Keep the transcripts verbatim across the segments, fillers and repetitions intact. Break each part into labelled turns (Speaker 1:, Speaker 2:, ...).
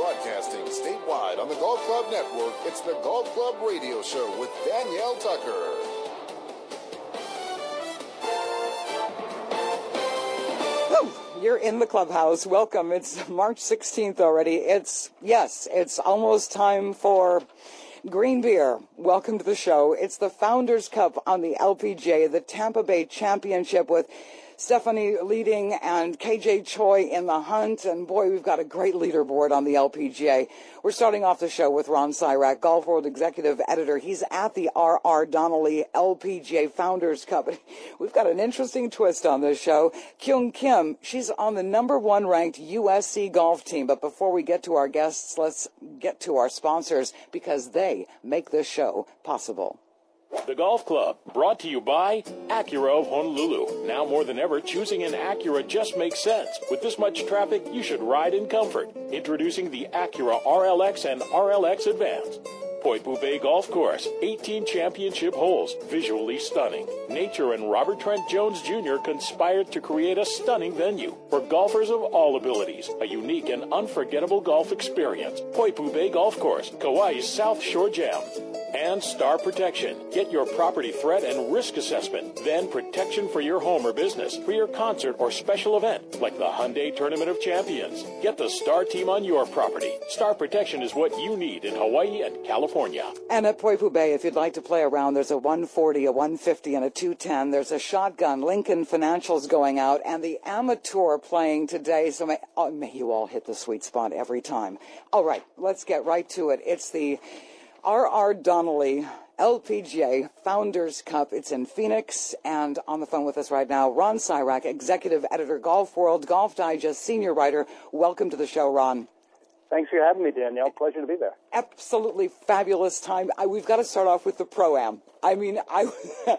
Speaker 1: Broadcasting statewide on the Golf Club Network, it's the Golf Club Radio Show with Danielle Tucker.
Speaker 2: You're in the clubhouse. Welcome. It's March sixteenth already. It's, yes, it's almost time for green beer. Welcome to the show. It's the Founders Cup on the L P G A, the Tampa Bay Championship with Stephanie leading and K J Choi in the hunt. And boy, we've got a great leaderboard on the L P G A. We're starting off the show with Ron Sirak, Golf World Executive Editor. He's at the R R Donnelley L P G A Founders Cup. We've got an interesting twist on this show. Kyung Kim, she's on the number one ranked U S C golf team. But before we get to our guests, let's get to our sponsors because they make this show possible.
Speaker 3: The Golf Club, brought to you by Acura of Honolulu. Now more than ever, choosing an Acura just makes sense. With this much traffic, you should ride in comfort. Introducing the Acura R L X and R L X Advance. Poipu Bay Golf Course, eighteen championship holes, visually stunning. Nature and Robert Trent Jones Junior conspired to create a stunning venue for golfers of all abilities. A unique and unforgettable golf experience. Poipu Bay Golf Course, Kauai's South Shore Gem. And Star Protection. Get your property threat and risk assessment. Then protection for your home or business, for your concert or special event, like the Hyundai Tournament of Champions. Get the Star team on your property. Star Protection is what you need in Hawaii and California.
Speaker 2: And at Poipu Bay, if you'd like to play around, there's a one forty, a one fifty, and a two ten. There's a shotgun. Lincoln Financial's going out, and the Amateur playing today. So may, oh, may you all hit the sweet spot every time. All right, let's get right to it. It's the R R Donnelley L P G A Founders Cup. It's in Phoenix, and on the phone with us right now, Ron Sirak, Executive Editor, Golf World, Golf Digest, Senior Writer. Welcome to the show, Ron.
Speaker 4: Thanks for having me, Danielle. Pleasure to be there.
Speaker 2: Absolutely fabulous time. I, we've got to start off with the Pro-Am. I mean, I,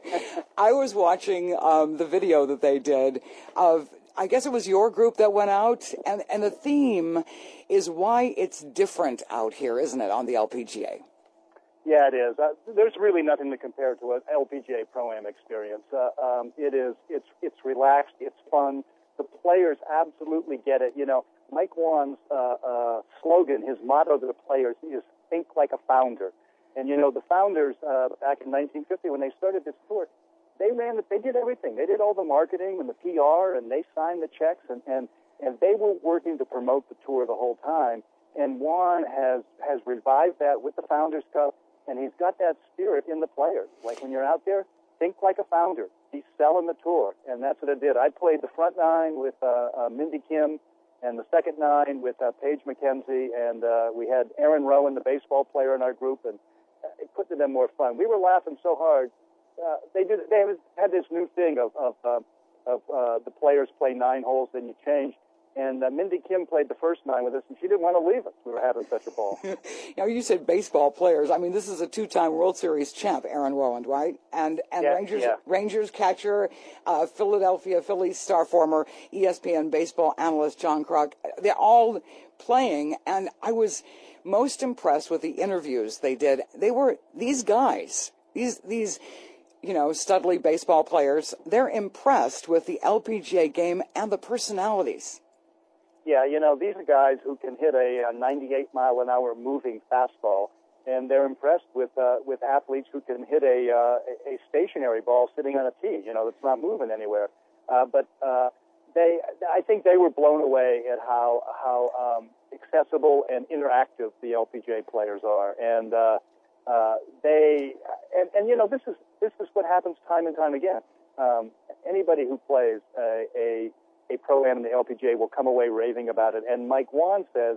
Speaker 2: I was watching um, the video that they did of, I guess it was your group that went out, and, and the theme is why it's different out here, isn't it, on the L P G A?
Speaker 4: Yeah, it is. Uh, there's really nothing to compare to an L P G A Pro-Am experience. Uh, um, it is. It's it's relaxed. It's fun. The players absolutely get it. You know, Mike Whan's uh, uh, slogan, his motto to the players is "Think like a founder." And you know, the founders uh, back in nineteen fifty, when they started this tour, they ran it. They did everything. They did all the marketing and the P R, and they signed the checks, and and and they were working to promote the tour the whole time. And Whan has has revived that with the Founders Cup. And he's got that spirit in the players. Like when you're out there, think like a founder. He's selling the tour, and that's what I did. I played the front nine with uh, uh, Mindy Kim and the second nine with uh, Paige McKenzie, and uh, we had Aaron Rowan, the baseball player, in our group, and it put to them more fun. We were laughing so hard. Uh, they did. They had this new thing of of, uh, of uh, the players play nine holes, then you change. And uh, Mindy Kim played the first nine with us, and she didn't want to leave us. We were having such a ball.
Speaker 2: Now, you said baseball players. I mean, this is a two-time World Series champ, Aaron Rowand, right? And and
Speaker 4: yeah,
Speaker 2: Rangers
Speaker 4: yeah.
Speaker 2: Rangers catcher, uh, Philadelphia Phillies star, former E S P N baseball analyst John Kruk. They're all playing, and I was most impressed with the interviews they did. They were these guys, these these. you know, Studley baseball players. They're impressed with the L P G A game and the personalities.
Speaker 4: Yeah, you know, these are guys who can hit a, a ninety-eight mile an hour moving fastball, and they're impressed with uh, with athletes who can hit a uh, a stationary ball sitting on a tee, you know, that's not moving anywhere. Uh, but uh, they, I think they were blown away at how how um, accessible and interactive the L P G A players are, and uh, uh, they and, and you know, this is this is what happens time and time again. Um, anybody who plays a, a a Pro-Am in the L P G A will come away raving about it. And Mike Whan says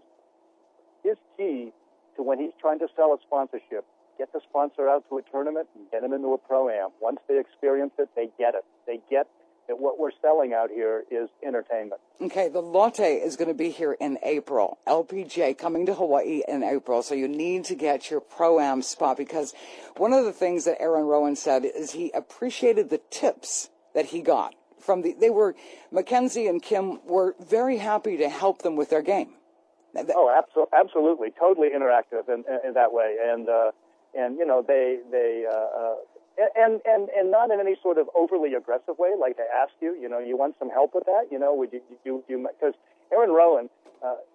Speaker 4: his key to when he's trying to sell a sponsorship, get the sponsor out to a tournament and get him into a Pro-Am. Once they experience it, they get it. They get that what we're selling out here is entertainment.
Speaker 2: Okay, the Lotte is going to be here in April. L P G A coming to Hawaii in April, so you need to get your Pro-Am spot, because one of the things that Aaron Rowan said is he appreciated the tips that he got. From the, they were, Mackenzie and Kim were very happy to help them with their game.
Speaker 4: Oh, abso- absolutely, totally interactive in, in that way, and uh, and you know they they uh, uh, and and and not in any sort of overly aggressive way. Like they ask you, you know, you want some help with that, you know, would you you you because Aaron Rowan uh,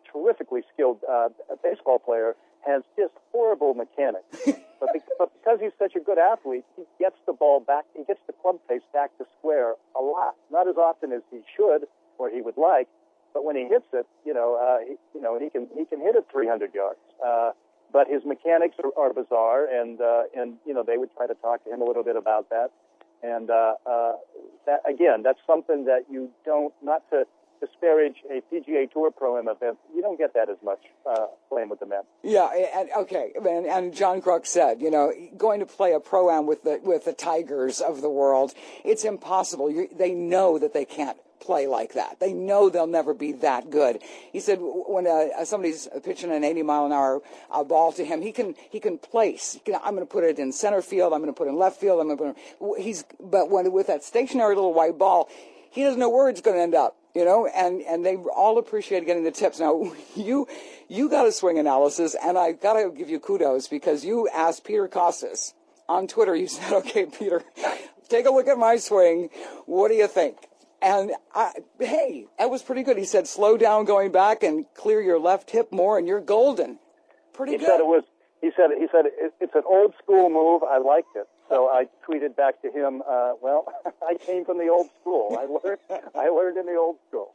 Speaker 4: terrifically skilled uh, baseball player, has just horrible mechanics. but, be- but because he's such a good athlete, he gets the ball back, he gets the club face back to square a lot. Not as often as he should or he would like, but when he hits it, you know, uh, he, you know, he can he can hit it three hundred yards. Uh, but his mechanics are, are bizarre, and uh, and you know they would try to talk to him a little bit about that. And uh, uh, that again, that's something that you don't, not to disparage a P G A Tour Pro-Am event, you don't get that as much uh, playing with the men.
Speaker 2: Yeah, and, okay, and, and John Kruk said, you know, going to play a Pro-Am with the with the Tigers of the world, it's impossible. You, they know that they can't play like that. They know they'll never be that good. He said when uh, somebody's pitching an eighty mile an hour uh, ball to him, he can he can place. He can, I'm going to put it in center field. I'm going to put it in left field. I'm going to put it, he's but when with that stationary little white ball, he doesn't know where it's going to end up. You know, and, and they all appreciate getting the tips. Now, you you got a swing analysis, and I got to give you kudos because you asked Peter Kostis on Twitter. You said, okay, Peter, take a look at my swing. What do you think? And, I, hey, that was pretty good. He said, slow down going back and clear your left hip more, and you're golden. Pretty
Speaker 4: he
Speaker 2: good.
Speaker 4: He said it was. He said he said it, it's an old school move. I liked it. So I tweeted back to him, uh, well, I came from the old school. I learned I learned in the old school.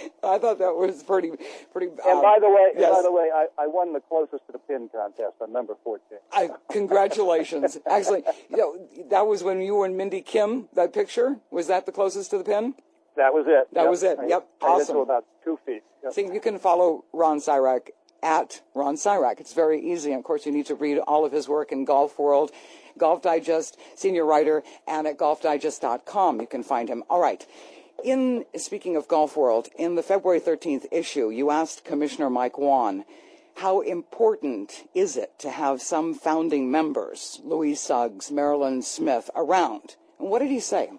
Speaker 2: I thought that was pretty, pretty. Um,
Speaker 4: and by the way,
Speaker 2: yes.
Speaker 4: and by the way, I, I won the closest to the pin contest on number fourteen.
Speaker 2: I, congratulations. Actually, you know, that was when you and Mindy Kim, that picture, was that the closest to the pin?
Speaker 4: That was it.
Speaker 2: That
Speaker 4: yep.
Speaker 2: was it.
Speaker 4: I,
Speaker 2: Yep.
Speaker 4: I
Speaker 2: awesome.
Speaker 4: hit to about two feet. Yep.
Speaker 2: See, you can follow Ron Sirak at Ron Sirak. It's very easy. And of course, you need to read all of his work in Golf World, Golf Digest, senior writer, and at golf digest dot com. You can find him. All right. In speaking of Golf World, in the February thirteenth issue, you asked Commissioner Mike Whan, how important is it to have some founding members, Louise Suggs, Marilyn Smith, around? And what did he say?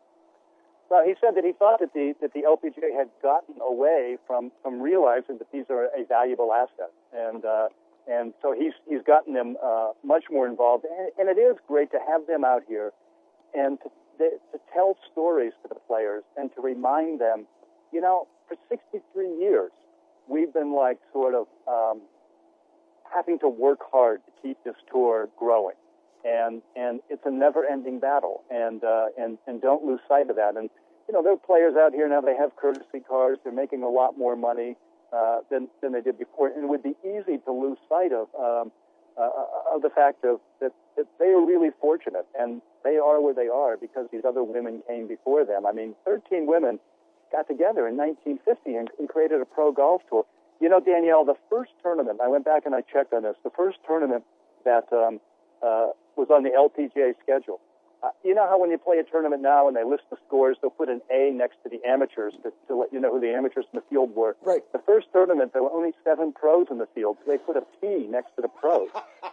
Speaker 4: Well, he said that he thought that the that the L P G A had gotten away from, from realizing that these are a valuable asset, and uh, and so he's he's gotten them uh, much more involved, and, and it is great to have them out here, and to to tell stories to the players and to remind them, you know, for sixty-three years we've been like sort of um, having to work hard to keep this tour growing, and and it's a never-ending battle, and uh, and and don't lose sight of that. And you know, there are players out here now, they have courtesy cars, they're making a lot more money uh, than, than they did before. And it would be easy to lose sight of um, uh, of the fact of that, that they are really fortunate, and they are where they are because these other women came before them. I mean, thirteen women got together in nineteen fifty and, and created a pro golf tour. You know, Danielle, the first tournament, I went back and I checked on this, the first tournament that um, uh, was on the L P G A schedule. Uh, you know how when you play a tournament now and they list the scores, they'll put an A next to the amateurs to, to let you know who the amateurs in the field were.
Speaker 2: Right.
Speaker 4: The first tournament, there were only seven pros in the field, so they put a P next to the pros.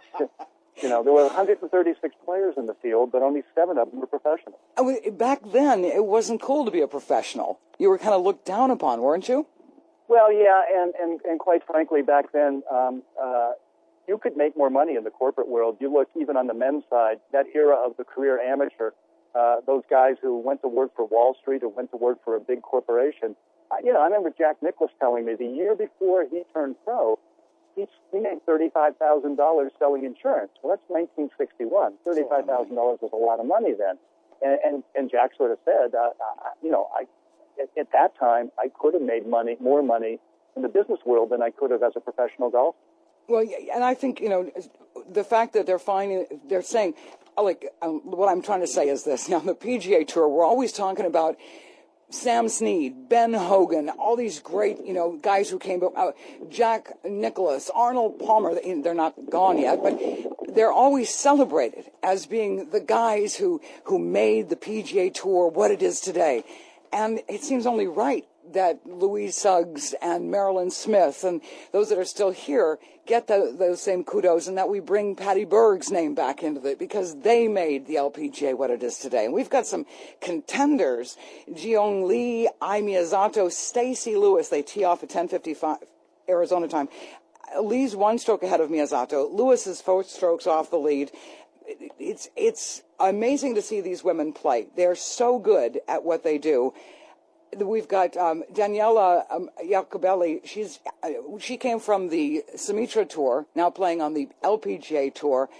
Speaker 4: You know, there were one hundred thirty-six players in the field, but only seven of them were professionals.
Speaker 2: I mean, back then, it wasn't cool to be a professional. You were kind of looked down upon, weren't you?
Speaker 4: Well, yeah, and, and, and quite frankly, back then, um, uh, you could make more money in the corporate world. You look even on the men's side, that era of the career amateur, uh, those guys who went to work for Wall Street or went to work for a big corporation. Uh, you know, I remember Jack Nicklaus telling me the year before he turned pro, he, he made thirty-five thousand dollars selling insurance. Well, that's nineteen sixty-one. thirty-five thousand dollars was a lot of money then. And, and, and Jack sort of said, uh, I, you know, I, at, at that time, I could have made money, more money in the business world than I could have as a professional golfer.
Speaker 2: Well, and I think, you know, the fact that they're finding, they're saying, like, um, what I'm trying to say is this. Now, the P G A Tour, we're always talking about Sam Snead, Ben Hogan, all these great, you know, guys who came, uh, Jack Nicklaus, Arnold Palmer. They're not gone yet, but they're always celebrated as being the guys who, who made the P G A Tour what it is today. And it seems only right that Louise Suggs and Marilyn Smith and those that are still here get the, those same kudos, and that we bring Patty Berg's name back into it because they made the L P G A what it is today. And we've got some contenders: Jiyoung Lee, Ai Miyazato, Stacy Lewis. They tee off at ten fifty-five Arizona time. Lee's one stroke ahead of Miyazato. Lewis is four strokes off the lead. It's it's amazing to see these women play. They're so good at what they do. we've got um, Daniela um, Jacobelli. She's uh, she came from the Sumitra Tour, now playing on the L P G A Tour.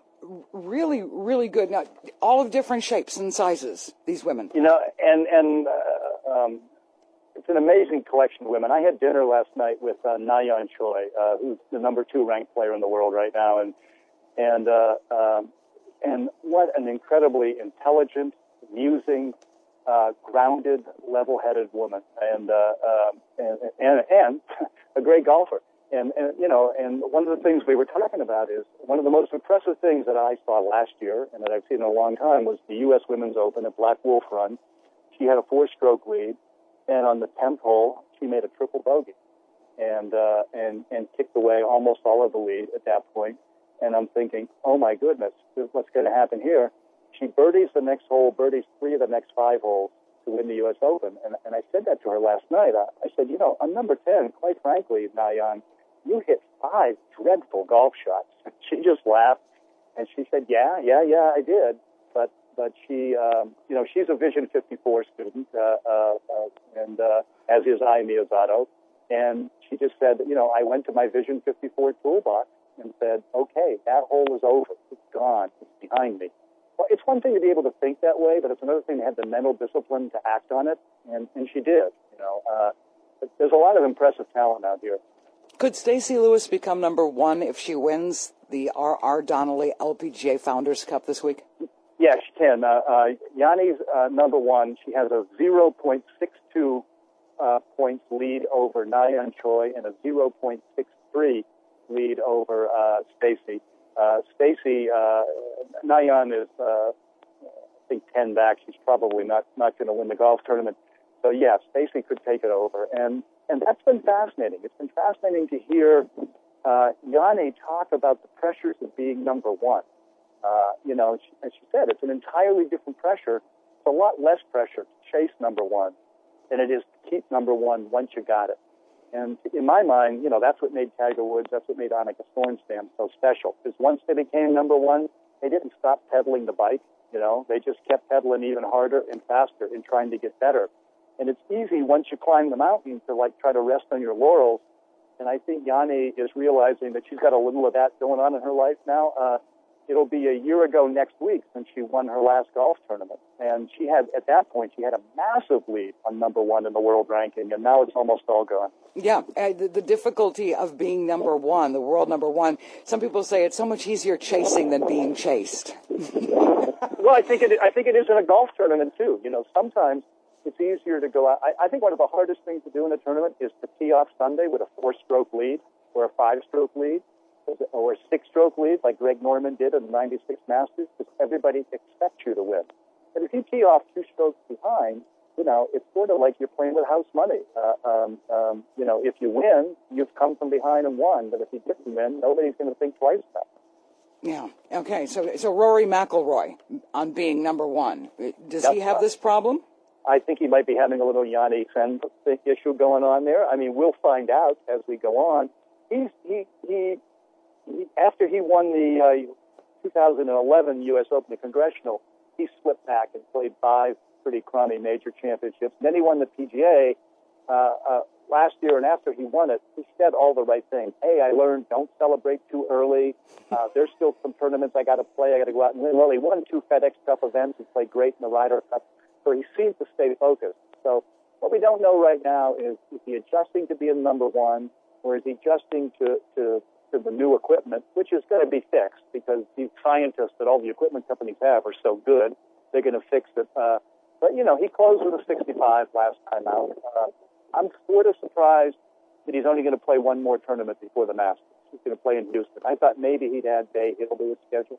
Speaker 2: Really, really good. Now, all of different shapes and sizes, these women.
Speaker 4: You know, and, and uh, um, it's an amazing collection of women. I had dinner last night with uh, Na Yeon Choi, uh, who's the number two ranked player in the world right now, and and uh, um, and what an incredibly intelligent, amusing, uh, grounded, level-headed woman, and uh, uh, and, and and a great golfer. And, and, you know, and one of the things we were talking about is one of the most impressive things that I saw last year and that I've seen in a long time was the U S Women's Open at Black Wolf Run. She had a four-stroke lead, and on the tenth hole, she made a triple bogey and, uh, and, and kicked away almost all of the lead at that point. And I'm thinking, oh, my goodness, what's going to happen here? She birdies the next hole, birdies three of the next five holes to win the U S Open. And, and I said that to her last night. I, I said, you know, on number ten, quite frankly, Na Yeon, you hit five dreadful golf shots. She just laughed, and she said, yeah, yeah, yeah, I did. But but she, um, you know, she's a Vision fifty-four student, uh, uh, uh, and uh, as is Ai Miyazato. And she just said, you know, I went to my Vision fifty-four toolbox and said, okay, that hole is over. It's gone. It's behind me. Well, it's one thing to be able to think that way, but it's another thing to have the mental discipline to act on it, and, and she did. You know, uh, there's a lot of impressive talent out here.
Speaker 2: Could Stacey Lewis become number one if she wins the R R. Donnelly L P G A Founders Cup this week?
Speaker 4: Yeah, she can. Uh, uh, Yanni's uh, number one. She has a zero point six two uh, points lead over Na Yeon Choi and a zero point six three lead over uh, Stacey. Uh, Stacey, uh, Na Yeon is, uh, I think, ten back. She's probably not, not going to win the golf tournament. So, yeah, Stacey could take it over. And And that's been fascinating. It's been fascinating to hear uh, Yanni talk about the pressures of being number one. Uh, you know, she, as she said, it's an entirely different pressure. It's a lot less pressure to chase number one than it is to keep number one once you got it. And in my mind, you know, that's what made Tiger Woods, that's what made Annika Sorenstam so special. Because once they became number one, they didn't stop pedaling the bike. You know, they just kept pedaling even harder and faster in trying to get better. And it's easy once you climb the mountain to, like, try to rest on your laurels. And I think Yanni is realizing that she's got a little of that going on in her life now. Uh, it'll be a year ago next week since she won her last golf tournament. And she had, at that point, she had a massive lead on number one in the world ranking, and now it's almost all gone.
Speaker 2: Yeah, uh, the, the difficulty of being number one, the world number one. Some people say it's so much easier chasing than being chased.
Speaker 4: Well, I think it, I think it is in a golf tournament, too. You know, sometimes it's easier to go out. I, I think one of the hardest things to do in a tournament is to tee off Sunday with a four-stroke lead or a five-stroke lead or a six-stroke lead like Greg Norman did in the ninety-six Masters, because everybody expects you to win. But if you tee off two strokes behind, you know, it's sort of like you're playing with house money. Uh, um, um, you know, if you win, you've come from behind and won. But if you didn't win, nobody's going to think twice about it.
Speaker 2: Yeah. Okay. So, so Rory McIlroy on being number one. Does
Speaker 4: That's
Speaker 2: he have
Speaker 4: right.
Speaker 2: this problem?
Speaker 4: I think he might be having a little Yanni Sen issue going on there. I mean, we'll find out as we go on. He's he he, he after he won the uh, twenty eleven U S Open, the Congressional, he slipped back and played five pretty crummy major championships. And then he won the P G A uh, uh, last year, and after he won it, he said all the right things. Hey, I learned don't celebrate too early. Uh, there's still some tournaments I got to play. I got to go out and win. Well, he won two FedEx Cup events. He played great in the Ryder Cup. So he seems to stay focused. So what we don't know right now is, is he adjusting to being number one, or is he adjusting to, to, to the new equipment, which is going to be fixed because these scientists that all the equipment companies have are so good, they're going to fix it. Uh, but, you know, he closed with a sixty-five last time out. Uh, I'm sort of surprised that he's only going to play one more tournament before the Masters. He's going to play in Houston. I thought maybe he'd add Bay Hill to his schedule.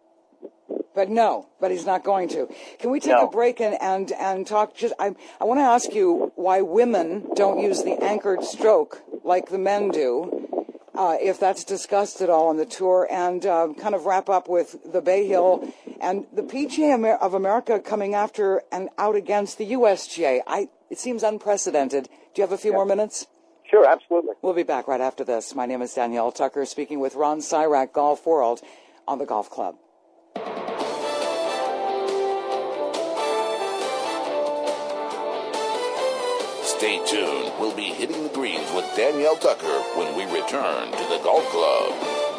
Speaker 2: But no, but he's not going to. Can we take
Speaker 4: No.
Speaker 2: a break and, and, and talk? Just I, I want to ask you why women don't use the anchored stroke like the men do, uh, if that's discussed at all on the tour, and uh, kind of wrap up with the Bay Hill and the P G A Amer- of America coming after and out against the U S G A. I, it seems unprecedented. Do you have a few
Speaker 4: Yeah.
Speaker 2: more minutes?
Speaker 4: Sure, absolutely.
Speaker 2: We'll be back right after this. My name is Danielle Tucker, speaking with Ron Sirak, Golf World, on the Golf Club.
Speaker 1: Stay tuned. We'll be hitting the greens with Danielle Tucker when we return to the Golf Club.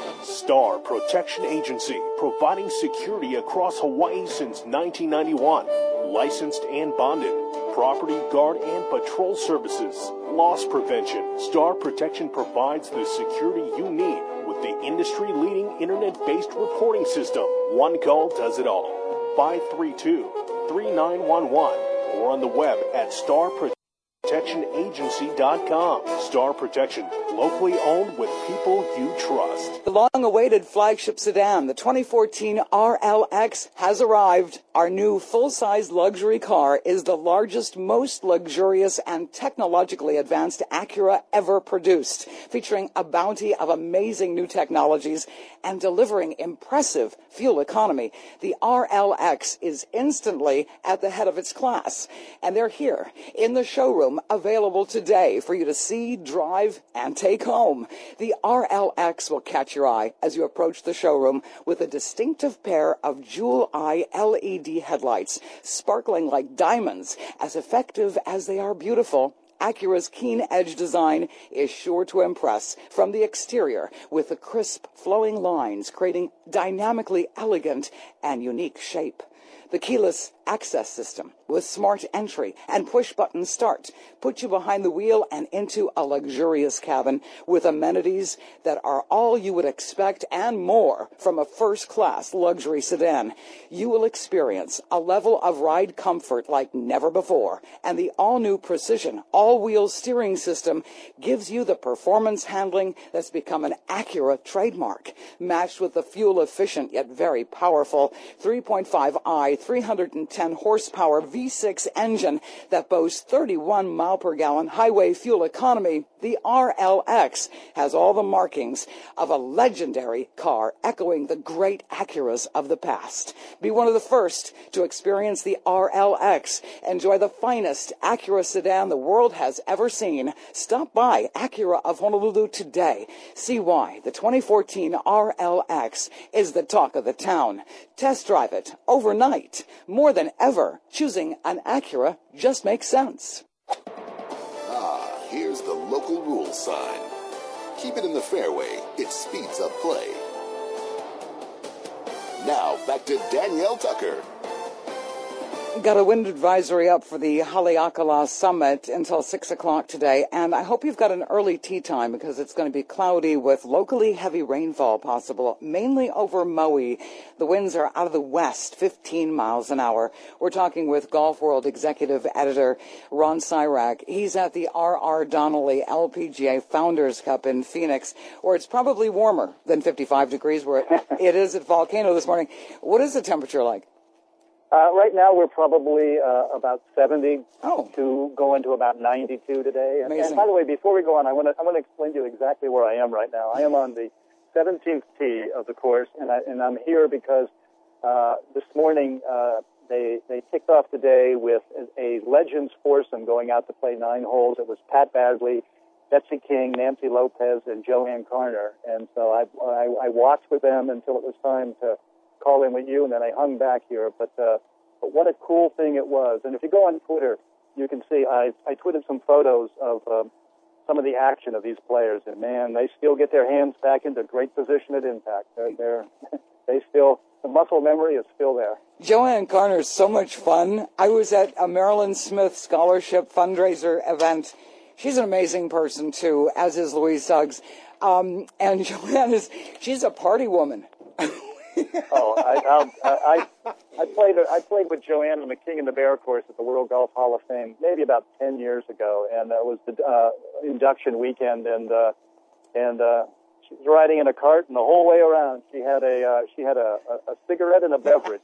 Speaker 3: Star Protection Agency, providing security across Hawaii since nineteen ninety-one. Licensed and bonded. Property guard and patrol services. Loss prevention. Star Protection provides the security you need with the industry-leading internet-based reporting system. One call does it all. five three two, three nine one one or on the web at star protection agency dot com. Star Protection, locally owned with people you trust.
Speaker 2: The long-awaited flagship sedan, the twenty fourteen R L X, has arrived. Our new full-size luxury car is the largest, most luxurious, and technologically advanced Acura ever produced, featuring a bounty of amazing new technologies and delivering impressive fuel economy. The R L X is instantly at the head of its class, and they're here in the showroom, available today for you to see, drive, and take home. The R L X will catch your eye as you approach the showroom with a distinctive pair of jewel-eye L E D headlights, sparkling like diamonds, as effective as they are beautiful. Acura's keen-edge design is sure to impress from the exterior, with the crisp, flowing lines creating dynamically elegant and unique shape. The keyless access system with smart entry and push-button start put you behind the wheel and into a luxurious cabin with amenities that are all you would expect and more from a first-class luxury sedan. You will experience a level of ride comfort like never before, and the all-new Precision all-wheel steering system gives you the performance handling that's become an Acura trademark, matched with the fuel-efficient yet very powerful three point five i three hundred ten horsepower V six engine that boasts thirty-one mile per gallon highway fuel economy. The R L X has all the markings of a legendary car, echoing the great Acuras of the past. Be one of the first to experience the R L X. Enjoy the finest Acura sedan the world has ever seen. Stop by Acura of Honolulu today. See why the twenty fourteen R L X is the talk of the town. Test drive it overnight. More than ever, choosing an Acura just makes sense.
Speaker 1: Ah, here's the local rules sign. Keep it in the fairway. It speeds up play. Now, back to Danielle Tucker.
Speaker 2: Got a wind advisory up for the Haleakala Summit until six o'clock today, and I hope you've got an early tee time because it's going to be cloudy with locally heavy rainfall possible, mainly over Maui. The winds are out of the west, fifteen miles an hour. We're talking with Golf World Executive Editor Ron Syrak. He's at the R R. Donnelly L P G A Founders Cup in Phoenix, where it's probably warmer than fifty-five degrees, where it, it is at Volcano this morning. What is the temperature like?
Speaker 4: Uh, right now, we're probably uh, about seventy
Speaker 2: oh.
Speaker 4: to going to about ninety-two today. And,
Speaker 2: Amazing.
Speaker 4: and by the way, before we go on, I want to I want to explain to you exactly where I am right now. I am on the seventeenth tee of the course, and I and I'm here because uh, this morning uh, they they kicked off today with a, a Legends foursome going out to play nine holes. It was Pat Badley, Betsy King, Nancy Lopez, and Joanne Carner. And so I, I I watched with them until it was time to call in with you, and then I hung back here. But, uh, but what a cool thing it was. And if you go on Twitter, you can see I, I tweeted some photos of um, some of the action of these players. And, man, they still get their hands back into great position at impact. They're, they're, they still, the muscle memory is still there.
Speaker 2: Joanne Carner is so much fun. I was at a Marilyn Smith Scholarship fundraiser event. She's an amazing person, too, as is Louise Suggs. Um, and Joanne is, she's a party woman.
Speaker 4: oh, I, I, I, I played I played with Joanne on the King and the Bear course at the World Golf Hall of Fame maybe about ten years ago, and it was the uh, induction weekend, and uh, and uh, she was riding in a cart, and the whole way around she had a uh, she had a, a, a cigarette and a beverage.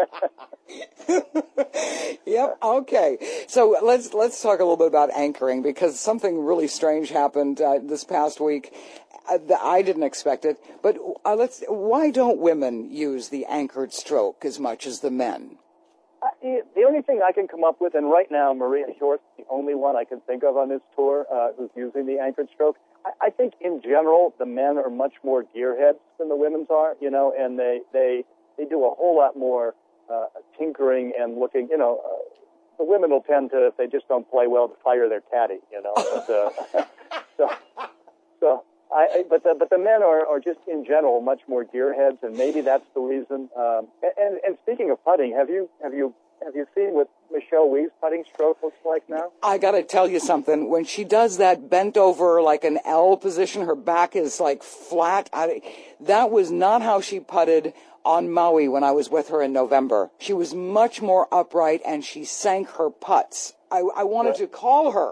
Speaker 2: Yep. Okay. So let's let's talk a little bit about anchoring, because something really strange happened uh, this past week. I didn't expect it, but uh, let's. Why don't women use the anchored stroke as much as the men?
Speaker 4: Uh, the only thing I can come up with, and right now Maria Short's the only one I can think of on this tour uh, who's using the anchored stroke. I, I think in general the men are much more gearheads than the women's are, you know, and they they, they do a whole lot more uh, tinkering and looking, you know. Uh, the women will tend to, if they just don't play well, to fire their caddy, you know. But, uh, so, so I, I, but the, but the men are, are just in general much more gearheads, and maybe that's the reason. Um, and, and speaking of putting, have you have you have you seen what Michelle Wie's putting stroke looks like now?
Speaker 2: I got to tell you something. When she does that bent over like an L position, her back is like flat. I, that was not how she putted on Maui when I was with her in November. She was much more upright, and she sank her putts. I, I wanted
Speaker 4: Right.
Speaker 2: to call her.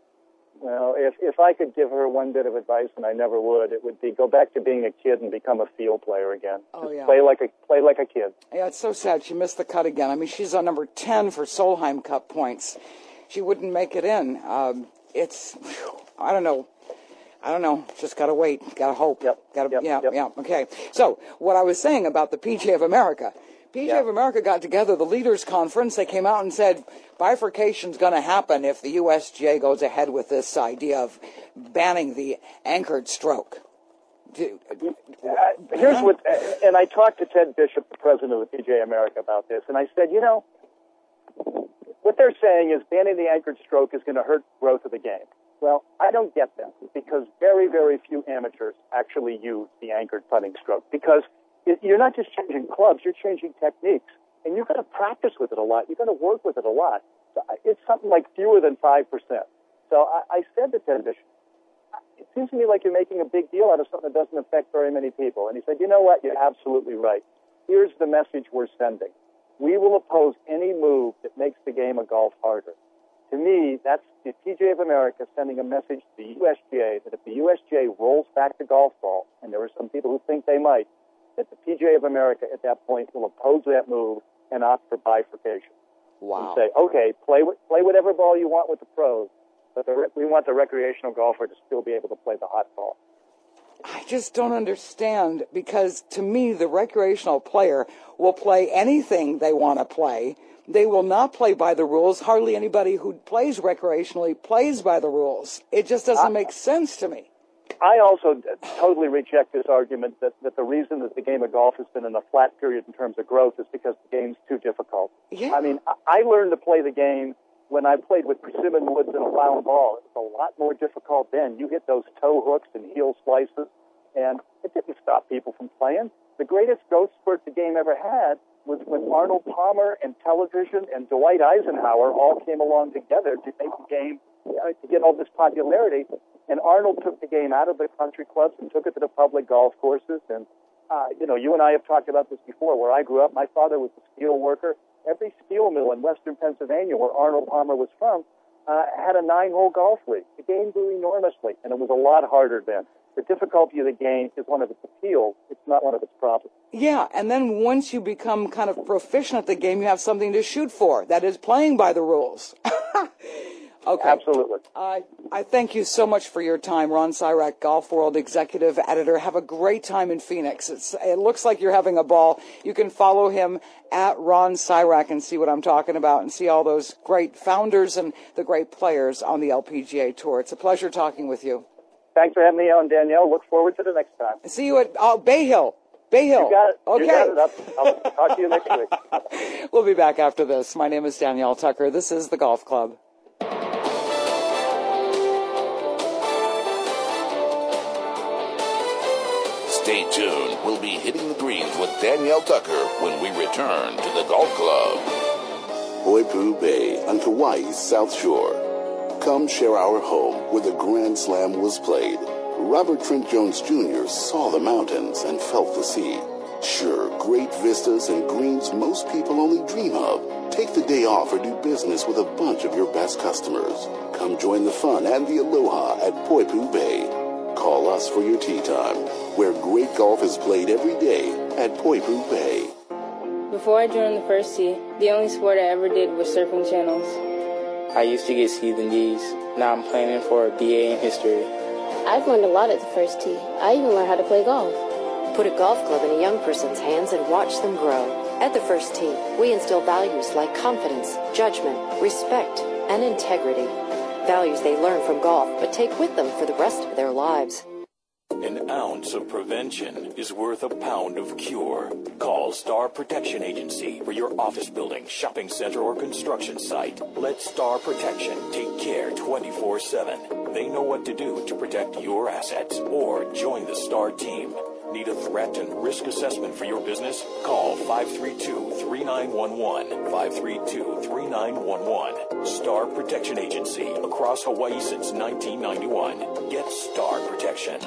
Speaker 4: Well, if if I could give her one bit of advice, and I never would, it would be go back to being a kid and become a field player again.
Speaker 2: Oh,
Speaker 4: Just
Speaker 2: yeah.
Speaker 4: Play like a play like a kid.
Speaker 2: Yeah, it's so sad. She missed the cut again. I mean, she's on number ten for Solheim Cup points. She wouldn't make it in. Um, it's, I don't know. I don't know. Just got to wait. Got to hope.
Speaker 4: Yep.
Speaker 2: Got to,
Speaker 4: Yep.
Speaker 2: yeah,
Speaker 4: Yep.
Speaker 2: yeah. Okay. So what I was saying about the P G A of America. P G A
Speaker 4: Yeah.
Speaker 2: of America got together, the leaders conference. They came out and said bifurcation's going to happen if the U S G A goes ahead with this idea of banning the anchored stroke. Do,
Speaker 4: Uh, here's what, and I talked to Ted Bishop, the president of the P G A America, about this, and I said, you know, what they're saying is banning the anchored stroke is going to hurt growth of the game. Well, I don't get that, because very, very few amateurs actually use the anchored putting stroke, because it, you're not just changing clubs, you're changing techniques, and you've got to practice with it a lot. You've got to work with it a lot. So it's something like fewer than five percent. So I, I said to Ted Bishop, it seems to me like you're making a big deal out of something that doesn't affect very many people. And he said, you know what? You're absolutely right. Here's the message we're sending. We will oppose any move that makes the game of golf harder. To me, that's the P G A of America sending a message to the U S G A that if the U S G A rolls back the golf ball, and there are some people who think they might, that the P G A of America at that point will oppose that move and opt for bifurcation.
Speaker 2: wow.
Speaker 4: And say, okay, play play whatever ball you want with the pros, but the, we want the recreational golfer to still be able to play the hot ball.
Speaker 2: I just don't understand, because to me, the recreational player will play anything they want to play. They will not play by the rules. Hardly anybody who plays recreationally plays by the rules. It just doesn't make sense to me.
Speaker 4: I also totally reject this argument that, that the reason that the game of golf has been in a flat period in terms of growth is because the game's too difficult.
Speaker 2: Yeah.
Speaker 4: I mean, I learned to play the game when I played with persimmon woods and a round ball. It was a lot more difficult then. You hit those toe hooks and heel slices, and it didn't stop people from playing. The greatest growth spurt the game ever had was when Arnold Palmer and television and Dwight Eisenhower all came along together to make the game, you know, to get all this popularity. And Arnold took the game out of the country clubs and took it to the public golf courses. And, uh, you know, you and I have talked about this before. Where I grew up, my father was a steel worker. Every steel mill in western Pennsylvania, where Arnold Palmer was from, uh, had a nine-hole golf league. The game grew enormously, and it was a lot harder then. The difficulty of the game is one of its appeals. It's not one of its problems.
Speaker 2: Yeah, and then once you become kind of proficient at the game, you have something to shoot for. That is playing by the rules. Okay.
Speaker 4: Absolutely.
Speaker 2: I I thank you so much for your time, Ron Cyrack, Golf World Executive Editor. Have a great time in Phoenix. It's, it looks like you're having a ball. You can follow him at Ron Cyrack and see what I'm talking about and see all those great founders and the great players on the L P G A Tour. It's a pleasure talking with you.
Speaker 4: Thanks for having me on, Danielle. Look forward to the next time.
Speaker 2: See you at oh, Bay Hill. Bay Hill.
Speaker 4: You got it.
Speaker 2: Okay.
Speaker 4: You got it. I'll, I'll talk to you next week.
Speaker 2: We'll be back after this. My name is Danielle Tucker. This is the Golf Club.
Speaker 1: Stay tuned. We'll be hitting the greens with Danielle Tucker when we return to the Golf Club. Poipu Bay on Kauai's South Shore. Come share our home where the Grand Slam was played. Robert Trent Jones Junior saw the mountains and felt the sea. Sure, great vistas and greens most people only dream of. Take the day off or do business with a bunch of your best customers. Come join the fun and the aloha at Poipu Bay. Call us for your tee time, where great golf is played every day at Poipu Bay.
Speaker 5: Before I joined the First Tee, the only sport I ever did was surfing channels.
Speaker 6: I used to get C's and D's. Now I'm planning for a B A in history.
Speaker 7: I've learned a lot at the First Tee. I even learned how to play golf.
Speaker 8: Put a golf club in a young person's hands and watch them grow. At the First Tee, we instill values like confidence, judgment, respect, and integrity. Values they learn from golf, but take with them for the rest of their lives.
Speaker 3: An ounce of prevention is worth a pound of cure. Call Star Protection Agency for your office building, shopping center, or construction site. Let Star Protection take care twenty-four seven. They know what to do to protect your assets. Or join the Star team. Need a threat and risk assessment for your business? Call five three two, three nine one one, five three two, three nine one one. Star Protection Agency, across Hawaii since nineteen ninety-one. Get Star Protection.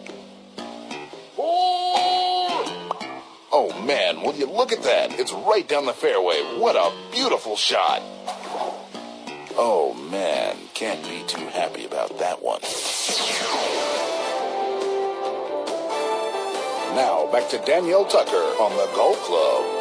Speaker 1: Oh man, will you look at that? It's right down the fairway. What a beautiful shot. Oh man, can't be too happy about that one. Now back to Danielle Tucker on the Golf Club.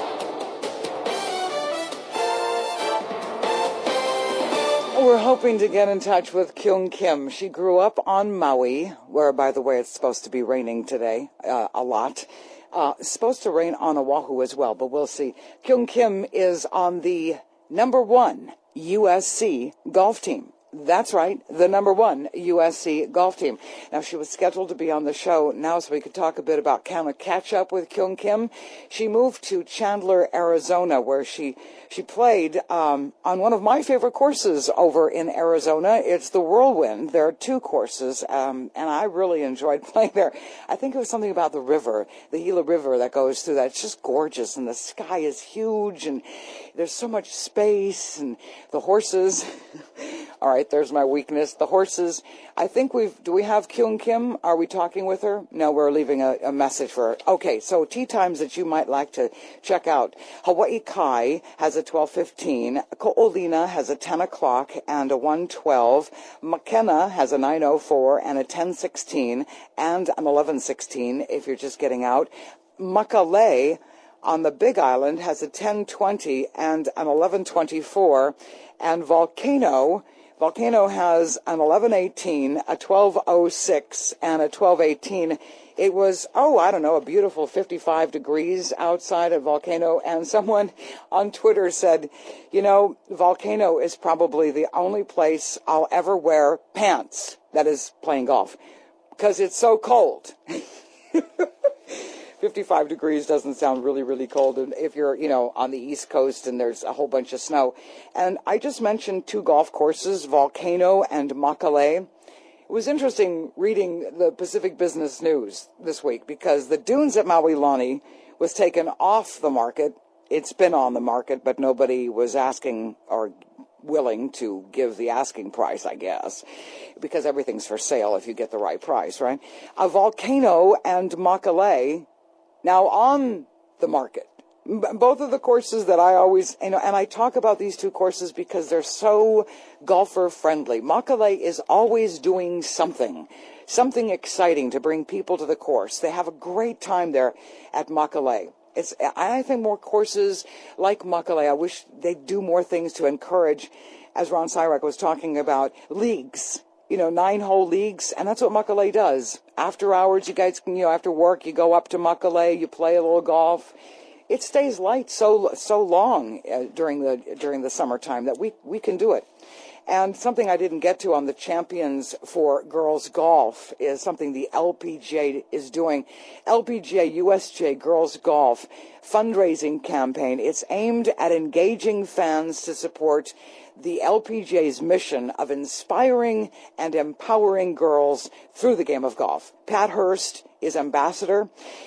Speaker 2: We're hoping to get in touch with Kyung Kim. She grew up on Maui, where, by the way, it's supposed to be raining today uh, a lot. Uh, it's supposed to rain on Oahu as well, but we'll see. Kyung Kim is on the number one U S C golf team. That's right, the number one U S C golf team. Now, she was scheduled to be on the show now so we could talk a bit about kind of catch up with Kyung Kim. She moved to Chandler, Arizona, where she she played um, on one of my favorite courses over in Arizona. It's the Whirlwind. There are two courses, um, and I really enjoyed playing there. I think it was something about the river, the Gila River that goes through that. It's just gorgeous, and the sky is huge, and there's so much space, and the horses. All right, there's my weakness. The horses. I think we've, do we have Kyung Kim? Are we talking with her? No, we're leaving a, a message for her. Okay, so tee times that you might like to check out. Hawaii Kai has a twelve fifteen. Ko'olina has a ten o'clock and a one twelve. McKenna has a nine oh four and a ten sixteen and an eleven sixteen if you're just getting out. Makalei on the Big Island has a ten twenty and an eleven twenty-four. And Volcano... Volcano has an eleven eighteen, a twelve oh six, and a twelve eighteen. It was, oh, I don't know, a beautiful fifty-five degrees outside of Volcano. And someone on Twitter said, you know, Volcano is probably the only place I'll ever wear pants, that is, playing golf, because it's so cold. fifty-five degrees doesn't sound really, really cold if you're, you know, on the East Coast and there's a whole bunch of snow. And I just mentioned two golf courses, Volcano and Makalei. It was interesting reading the Pacific Business News this week because the dunes at Maui Lani was taken off the market. It's been on the market, but nobody was asking or willing to give the asking price, I guess, because everything's for sale if you get the right price, right? A Volcano and Makalei now on the market. Both of the courses that I always, you know, and I talk about these two courses because they're so golfer friendly. Makalei is always doing something, something exciting to bring people to the course. They have a great time there at Makalei. It's, I think more courses like Makalei, I wish they'd do more things to encourage, as Ron Cyrack was talking about, leagues. You know, nine-hole leagues, and that's what Makalei does. After hours, you guys, you know, after work, you go up to Makalei, you play a little golf. It stays light so so long uh, during the during the summertime that we we can do it. And something I didn't get to on the Champions for Girls Golf is something the L P G A is doing. L P G A U S J Girls Golf fundraising campaign. It's aimed at engaging fans to support the L P G A's mission of inspiring and empowering girls through the game of golf. Pat Hurst is ambassador.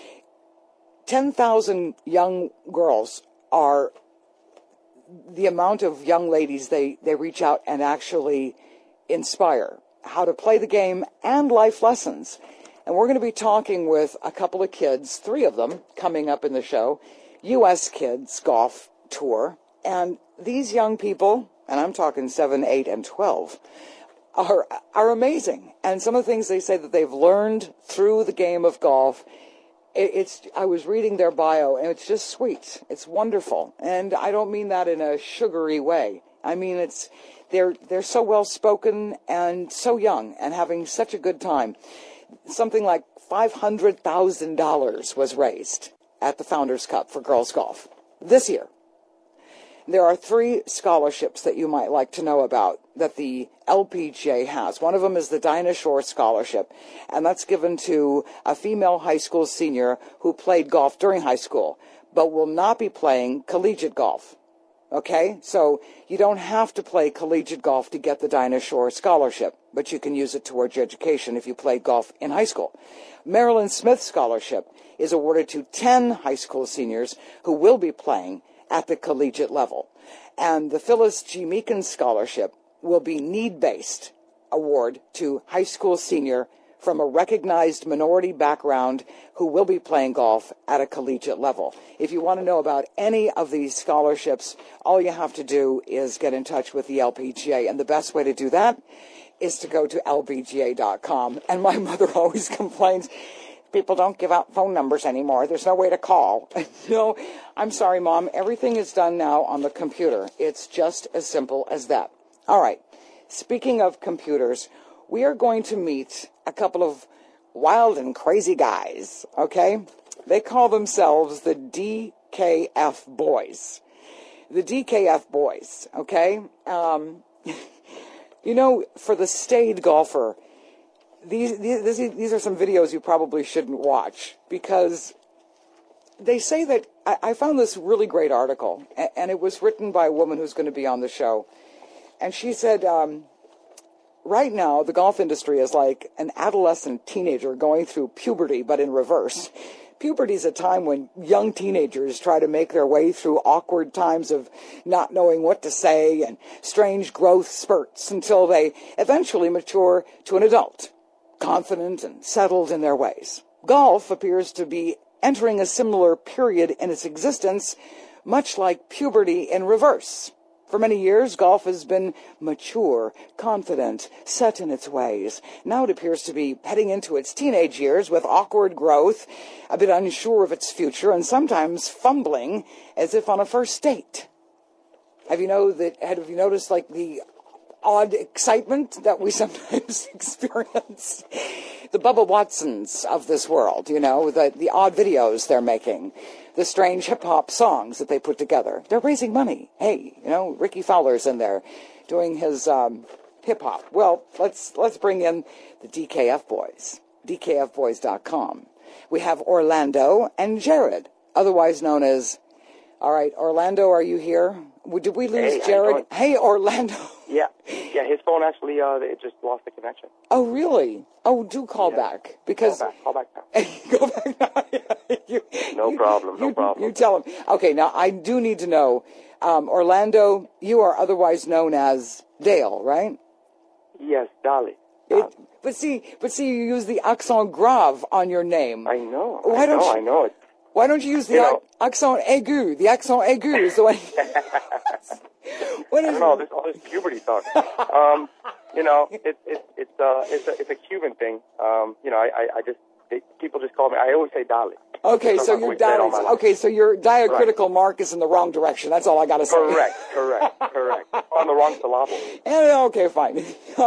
Speaker 2: ten thousand young girls are the amount of young ladies they, they reach out and actually inspire how to play the game and life lessons. And we're going to be talking with a couple of kids, three of them coming up in the show, U S Kids Golf Tour. And these young people, and I'm talking seven, eight, and twelve, are are amazing. And some of the things they say that they've learned through the game of golf, it, it's I was reading their bio, and it's just sweet. It's wonderful. And I don't mean that in a sugary way. I mean, it's they're they're so well spoken and so young and having such a good time. Something like five hundred thousand dollars was raised at the Founders Cup for girls golf this year. There are three scholarships that you might like to know about. that the L P G A has. One of them is the Dinah Shore Scholarship, and that's given to a female high school senior who played golf during high school, but will not be playing collegiate golf. Okay? So you don't have to play collegiate golf to get the Dinah Shore Scholarship, but you can use it towards your education if you played golf in high school. Marilyn Smith Scholarship is awarded to ten high school seniors who will be playing at the collegiate level. And the Phyllis G. Meekin Scholarship will be need-based award to high school senior from a recognized minority background who will be playing golf at a collegiate level. If you want to know about any of these scholarships, all you have to do is get in touch with the L P G A. And the best way to do that is to go to L B G A dot com. And my mother always complains, people don't give out phone numbers anymore. There's no way to call. No, I'm sorry, Mom. Everything is done now on the computer. It's just as simple as that. All right. Speaking of computers, we are going to meet a couple of wild and crazy guys, okay? They call themselves the D K F Boys. The D K F Boys, okay? Um, you know, for the staid golfer, these, these, these are some videos you probably shouldn't watch, because they say that, I, I found this really great article, and, and it was written by a woman who's going to be on the show, and she said, um, right now, the golf industry is like an adolescent teenager going through puberty, but in reverse. Puberty is a time when young teenagers try to make their way through awkward times of not knowing what to say and strange growth spurts until they eventually mature to an adult, confident and settled in their ways. Golf appears to be entering a similar period in its existence, much like puberty in reverse. For many years, golf has been mature, confident, set in its ways. Now it appears to be heading into its teenage years with awkward growth, a bit unsure of its future, and sometimes fumbling as if on a first date. Have you know that? Have you noticed like the odd excitement that we sometimes experience? The Bubba Watsons of this world, you know, the, the odd videos they're making, the strange hip-hop songs that they put together. They're raising money. Hey, you know, Ricky Fowler's in there doing his um, hip-hop. Well, let's let's bring in the D K F Boys, D K F boys dot com. We have Orlando and Jared, otherwise known as... All right, Orlando, are you here? Did we lose
Speaker 9: hey,
Speaker 2: Jared? Hey, Orlando.
Speaker 9: Yeah, yeah. His phone actually, uh, it just lost the connection.
Speaker 2: Oh, really? Oh, do call
Speaker 9: yeah.
Speaker 2: back because
Speaker 9: call back. Call back
Speaker 2: go
Speaker 9: now.
Speaker 2: back now. you,
Speaker 9: no
Speaker 2: you,
Speaker 9: problem. No
Speaker 2: you,
Speaker 9: problem.
Speaker 2: You tell him. Okay, now I do need to know, um, Orlando. You are otherwise known as Dale, right?
Speaker 9: Yes, Dolly.
Speaker 2: It, but see, but see, you use the accent grave on your name.
Speaker 9: I know.
Speaker 2: Why
Speaker 9: I
Speaker 2: don't
Speaker 9: know.
Speaker 2: you,
Speaker 9: I know it.
Speaker 2: Why don't you use the
Speaker 9: you know,
Speaker 2: accent aigu? The accent aigu is the way. What is
Speaker 9: I don't know, this, all this puberty talk. um, you know, it, it, it's uh, it's a it's a Cuban thing. Um, you know, I I, I just they, people just call me. I always say Dolly.
Speaker 2: Okay, so, so you're Dolly. Okay, so your diacritical right. mark is in the wrong direction. That's all I got to say.
Speaker 9: Correct, correct, correct. On the wrong syllable.
Speaker 2: And, okay, fine.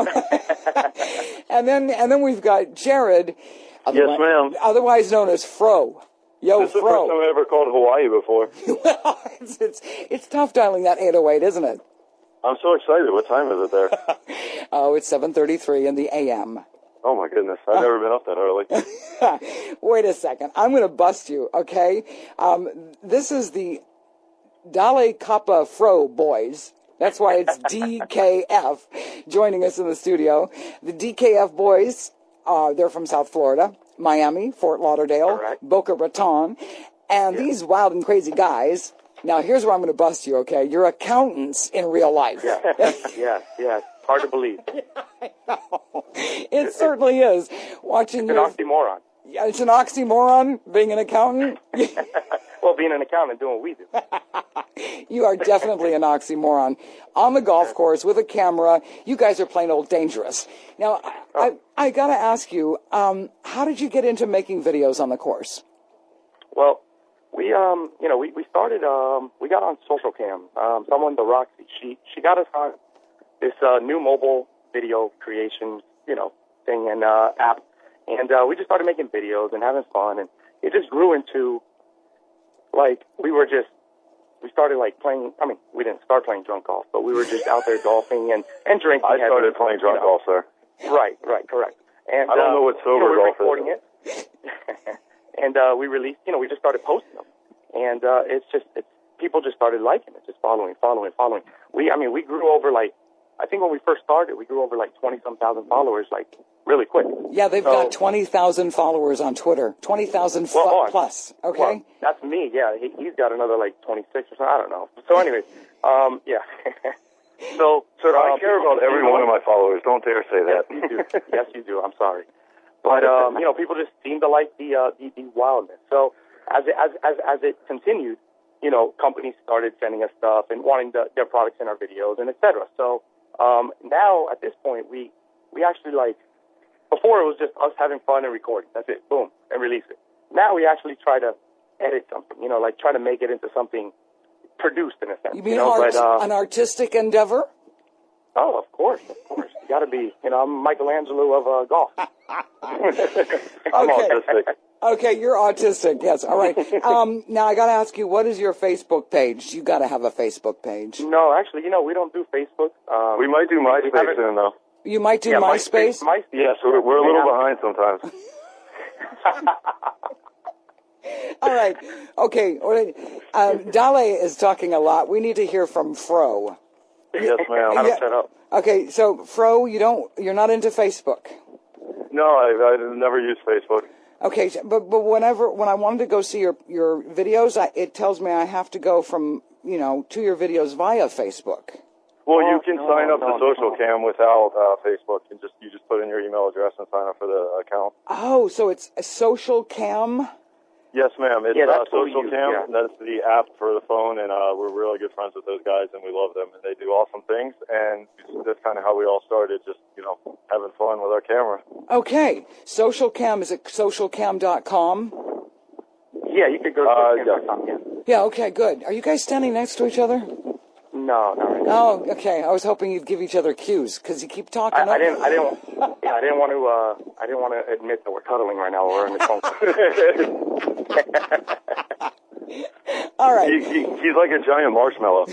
Speaker 2: and then and then we've got Jared.
Speaker 10: Yes, ma'am.
Speaker 2: Otherwise known as Fro. Yo,
Speaker 10: this is
Speaker 2: Fro.
Speaker 10: the first time I ever called Hawaii before.
Speaker 2: Well, it's, it's, it's tough dialing that eight oh eight, isn't it?
Speaker 10: I'm so excited. What time is it there?
Speaker 2: Oh, it's seven thirty-three in the A M.
Speaker 10: Oh, my goodness. I've never been up that early.
Speaker 2: Wait a second. I'm going to bust you, okay? Um, this is the Dale Kappa Fro Boys. That's why it's D K F joining us in the studio. The D K F Boys, uh, they're from South Florida. Miami, Fort Lauderdale,
Speaker 9: Correct.
Speaker 2: Boca Raton, and
Speaker 9: yeah.
Speaker 2: these wild and crazy guys. Now, here's where I'm going to bust you, okay? You're accountants in real life.
Speaker 9: Yeah, yes, yes. Hard to believe.
Speaker 2: Yeah, I know. It certainly is. Watching
Speaker 9: it's an
Speaker 2: your,
Speaker 9: oxymoron.
Speaker 2: Yeah, it's an oxymoron, being an accountant.
Speaker 9: Well, being an accountant, doing what we do.
Speaker 2: You are definitely an oxymoron. On the golf course with a camera, you guys are plain old dangerous. Now, oh. I, I got to ask you, um, how did you get into making videos on the course?
Speaker 9: Well, we, um, you know, we, we started, um, we got on Social Cam. Um, someone, the Roxy, she, she got us on this uh, new mobile video creation, you know, thing and uh, app. And uh, we just started making videos and having fun. And it just grew into, like, we were just we started like playing. I mean, we didn't start playing drunk golf, but we were just out there golfing and and drinking.
Speaker 10: I started heavy, playing drunk you know. golf, sir.
Speaker 9: Right, right, correct. And
Speaker 10: I don't
Speaker 9: uh,
Speaker 10: know what sober
Speaker 9: you know,
Speaker 10: golf
Speaker 9: recording is. It. And uh, we released. You know, we just started posting them, and uh, it's just it's people just started liking it, just following, following, following. We, I mean, we grew over like. I think when we first started, we grew over like twenty-some thousand followers, like, really quick.
Speaker 2: Yeah, they've so, got twenty thousand followers on Twitter. twenty thousand well, plus, okay?
Speaker 9: Well, that's me, yeah. He, he's got another, like, twenty-six or something. I don't know. So, anyways, um, yeah. so,
Speaker 10: so um, I care about every one of my followers. Don't dare say that.
Speaker 9: Yes, you do. Yes, you do. I'm sorry. But, um, you know, people just seem to like the, uh, the, the wildness. So, as it, as, as, as it continued, you know, companies started sending us stuff and wanting the, their products in our videos and et cetera. So, Um, now, at this point, we, we actually, like, before it was just us having fun and recording. That's it. Boom. And release it. Now we actually try to edit something, you know, like try to make it into something produced in a sense.
Speaker 2: You mean
Speaker 9: you know,
Speaker 2: art,
Speaker 9: but, uh,
Speaker 2: an artistic endeavor?
Speaker 9: Oh, of course, of course. You got to be, you know, I'm Michelangelo of uh, golf. I'm
Speaker 2: okay.
Speaker 9: autistic.
Speaker 2: Okay, you're autistic, yes. All right. Um, now, I got to ask you, what is your Facebook page? You got to have a Facebook page.
Speaker 9: No, actually, you know, we don't do Facebook. Um,
Speaker 10: we might do MySpace soon, though.
Speaker 2: You might do
Speaker 9: yeah,
Speaker 2: MySpace?
Speaker 9: MySpace? MySpace?
Speaker 10: Yes, we're, we're a little behind sometimes.
Speaker 2: All right. Okay. Uh, Dale is talking a lot. We need to hear from Fro.
Speaker 10: Yes, ma'am.
Speaker 9: Yeah. Shut up.
Speaker 2: Okay, so Fro, you don't, you're not into Facebook.
Speaker 10: No, I, I never use Facebook.
Speaker 2: Okay, but but whenever when I wanted to go see your your videos, I, it tells me I have to go from you know to your videos via Facebook.
Speaker 10: Well,
Speaker 9: oh,
Speaker 10: you can
Speaker 9: no,
Speaker 10: sign up
Speaker 9: no,
Speaker 10: to Social
Speaker 9: no.
Speaker 10: Cam without uh, Facebook, and just you just put in your email address and sign up for the account.
Speaker 2: Oh, so it's a Social Cam.
Speaker 10: Yes, ma'am. It's
Speaker 9: yeah,
Speaker 10: uh, Social Cam.
Speaker 9: Yeah.
Speaker 10: That's the app for the phone, and uh, we're really good friends with those guys, and we love them, and they do awesome things. And that's kind of how we all started, just you know, having fun with our camera.
Speaker 2: Okay, Social Cam, is it social cam dot com?
Speaker 9: Yeah, you could go to
Speaker 10: uh,
Speaker 9: social cam dot com. Yeah.
Speaker 2: Yeah. Okay. Good. Are you guys standing next to each other?
Speaker 9: No, not really. Oh,
Speaker 2: okay. I was hoping you'd give each other cues because you keep talking.
Speaker 9: I, I didn't. I didn't. Yeah, I didn't want to. Uh, I didn't want to admit that we're cuddling right now. We're in the phone.
Speaker 2: All right.
Speaker 10: He, he, he's like a giant marshmallow.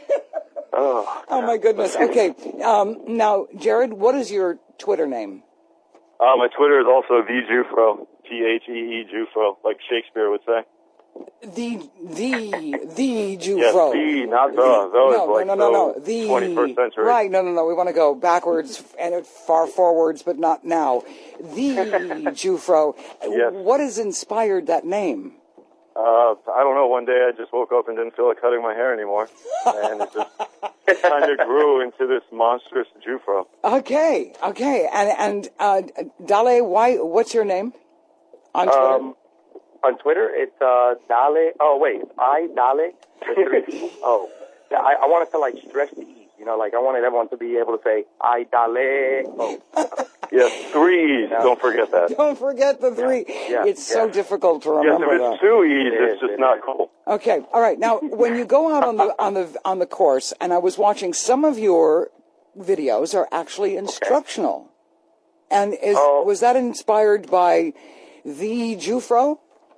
Speaker 2: oh. Oh my goodness. Okay. Um, now, Jared, what is your Twitter name?
Speaker 10: Uh, my Twitter is also the Jufro. T H E E Jufro, like Shakespeare would say.
Speaker 2: The, the, the Jufro.
Speaker 10: Yes, the, not the. Those
Speaker 2: no,
Speaker 10: like
Speaker 2: no, no, no, no. The
Speaker 10: twenty-first century.
Speaker 2: Right, no, no, no. We want to go backwards and far forwards, but not now. The Jufro.
Speaker 10: Yes.
Speaker 2: What has inspired that name?
Speaker 10: Uh, I don't know. One day I just woke up and didn't feel like cutting my hair anymore. And it just kind of grew into this monstrous Jufro.
Speaker 2: Okay, okay. And, and uh, Dale, why, what's your name on Twitter?
Speaker 9: Um, On Twitter, it's uh, Dale. Oh, wait. I, Dale. oh. I, I wanted to, like, stress the E. You know, like, I wanted everyone to be able to say, I, Dale. Oh.
Speaker 10: Yes, three E's. No. Don't forget that.
Speaker 2: Don't forget the three.
Speaker 9: Yeah. Yeah.
Speaker 2: It's
Speaker 9: yeah.
Speaker 2: so difficult to remember.
Speaker 10: Yes, if it's
Speaker 2: that.
Speaker 10: two E's,
Speaker 9: it
Speaker 10: it's
Speaker 9: is,
Speaker 10: just
Speaker 9: it
Speaker 10: not
Speaker 9: is.
Speaker 10: cool.
Speaker 2: Okay. All right. Now, when you go out on the on the on the course, and I was watching some of your videos are actually instructional, okay. and is
Speaker 9: oh.
Speaker 2: was that inspired by the Jufro?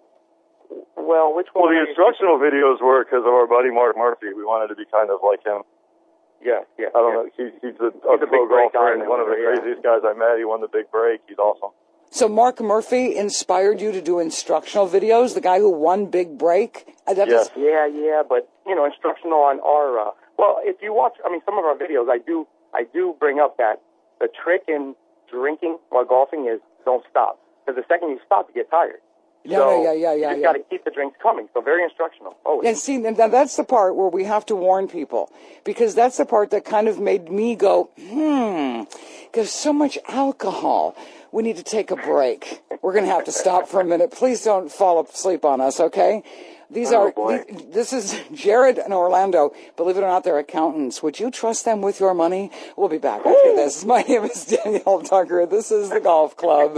Speaker 9: Well, which one?
Speaker 10: Well, the instructional videos were because of our buddy Mark Murphy. We wanted to be kind of like him.
Speaker 9: Yeah, yeah.
Speaker 10: I don't
Speaker 9: yeah.
Speaker 10: know. He, he's a, a,
Speaker 9: he's a
Speaker 10: pro
Speaker 9: big break
Speaker 10: golfer
Speaker 9: guy
Speaker 10: and one of the
Speaker 9: yeah.
Speaker 10: craziest guys I met. He won the big break. He's awesome.
Speaker 2: So Mark Murphy inspired you to do instructional videos? The guy who won Big Break? Uh, that
Speaker 10: yes.
Speaker 2: Is...
Speaker 9: Yeah, yeah, but, you know, instructional on our, uh, well, if you watch, I mean, some of our videos, I do, I do bring up that the trick in drinking while golfing is don't stop. Because the second you stop, you get tired.
Speaker 2: Yeah,
Speaker 9: so
Speaker 2: yeah, yeah, yeah,
Speaker 9: you just
Speaker 2: yeah.
Speaker 9: got to keep the drinks coming. So very instructional. Always.
Speaker 2: And see, and that's the part where we have to warn people, because that's the part that kind of made me go, hmm, there's so much alcohol. We need to take a break. We're going to have to stop for a minute. Please don't fall asleep on us, okay? These
Speaker 9: oh,
Speaker 2: are,
Speaker 9: boy.
Speaker 2: These, this is Jared and Orlando. Believe it or not, they're accountants. Would you trust them with your money? We'll be back after this. My name is Danielle Tucker. This is the Golf Club.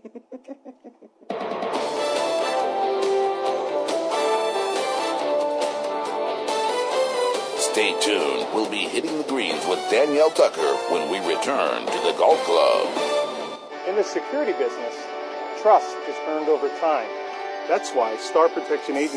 Speaker 1: Stay tuned. We'll be hitting the greens with Danielle Tucker when we return to the Golf Club.
Speaker 11: In the security business, trust is earned over time. That's why Star Protection Agency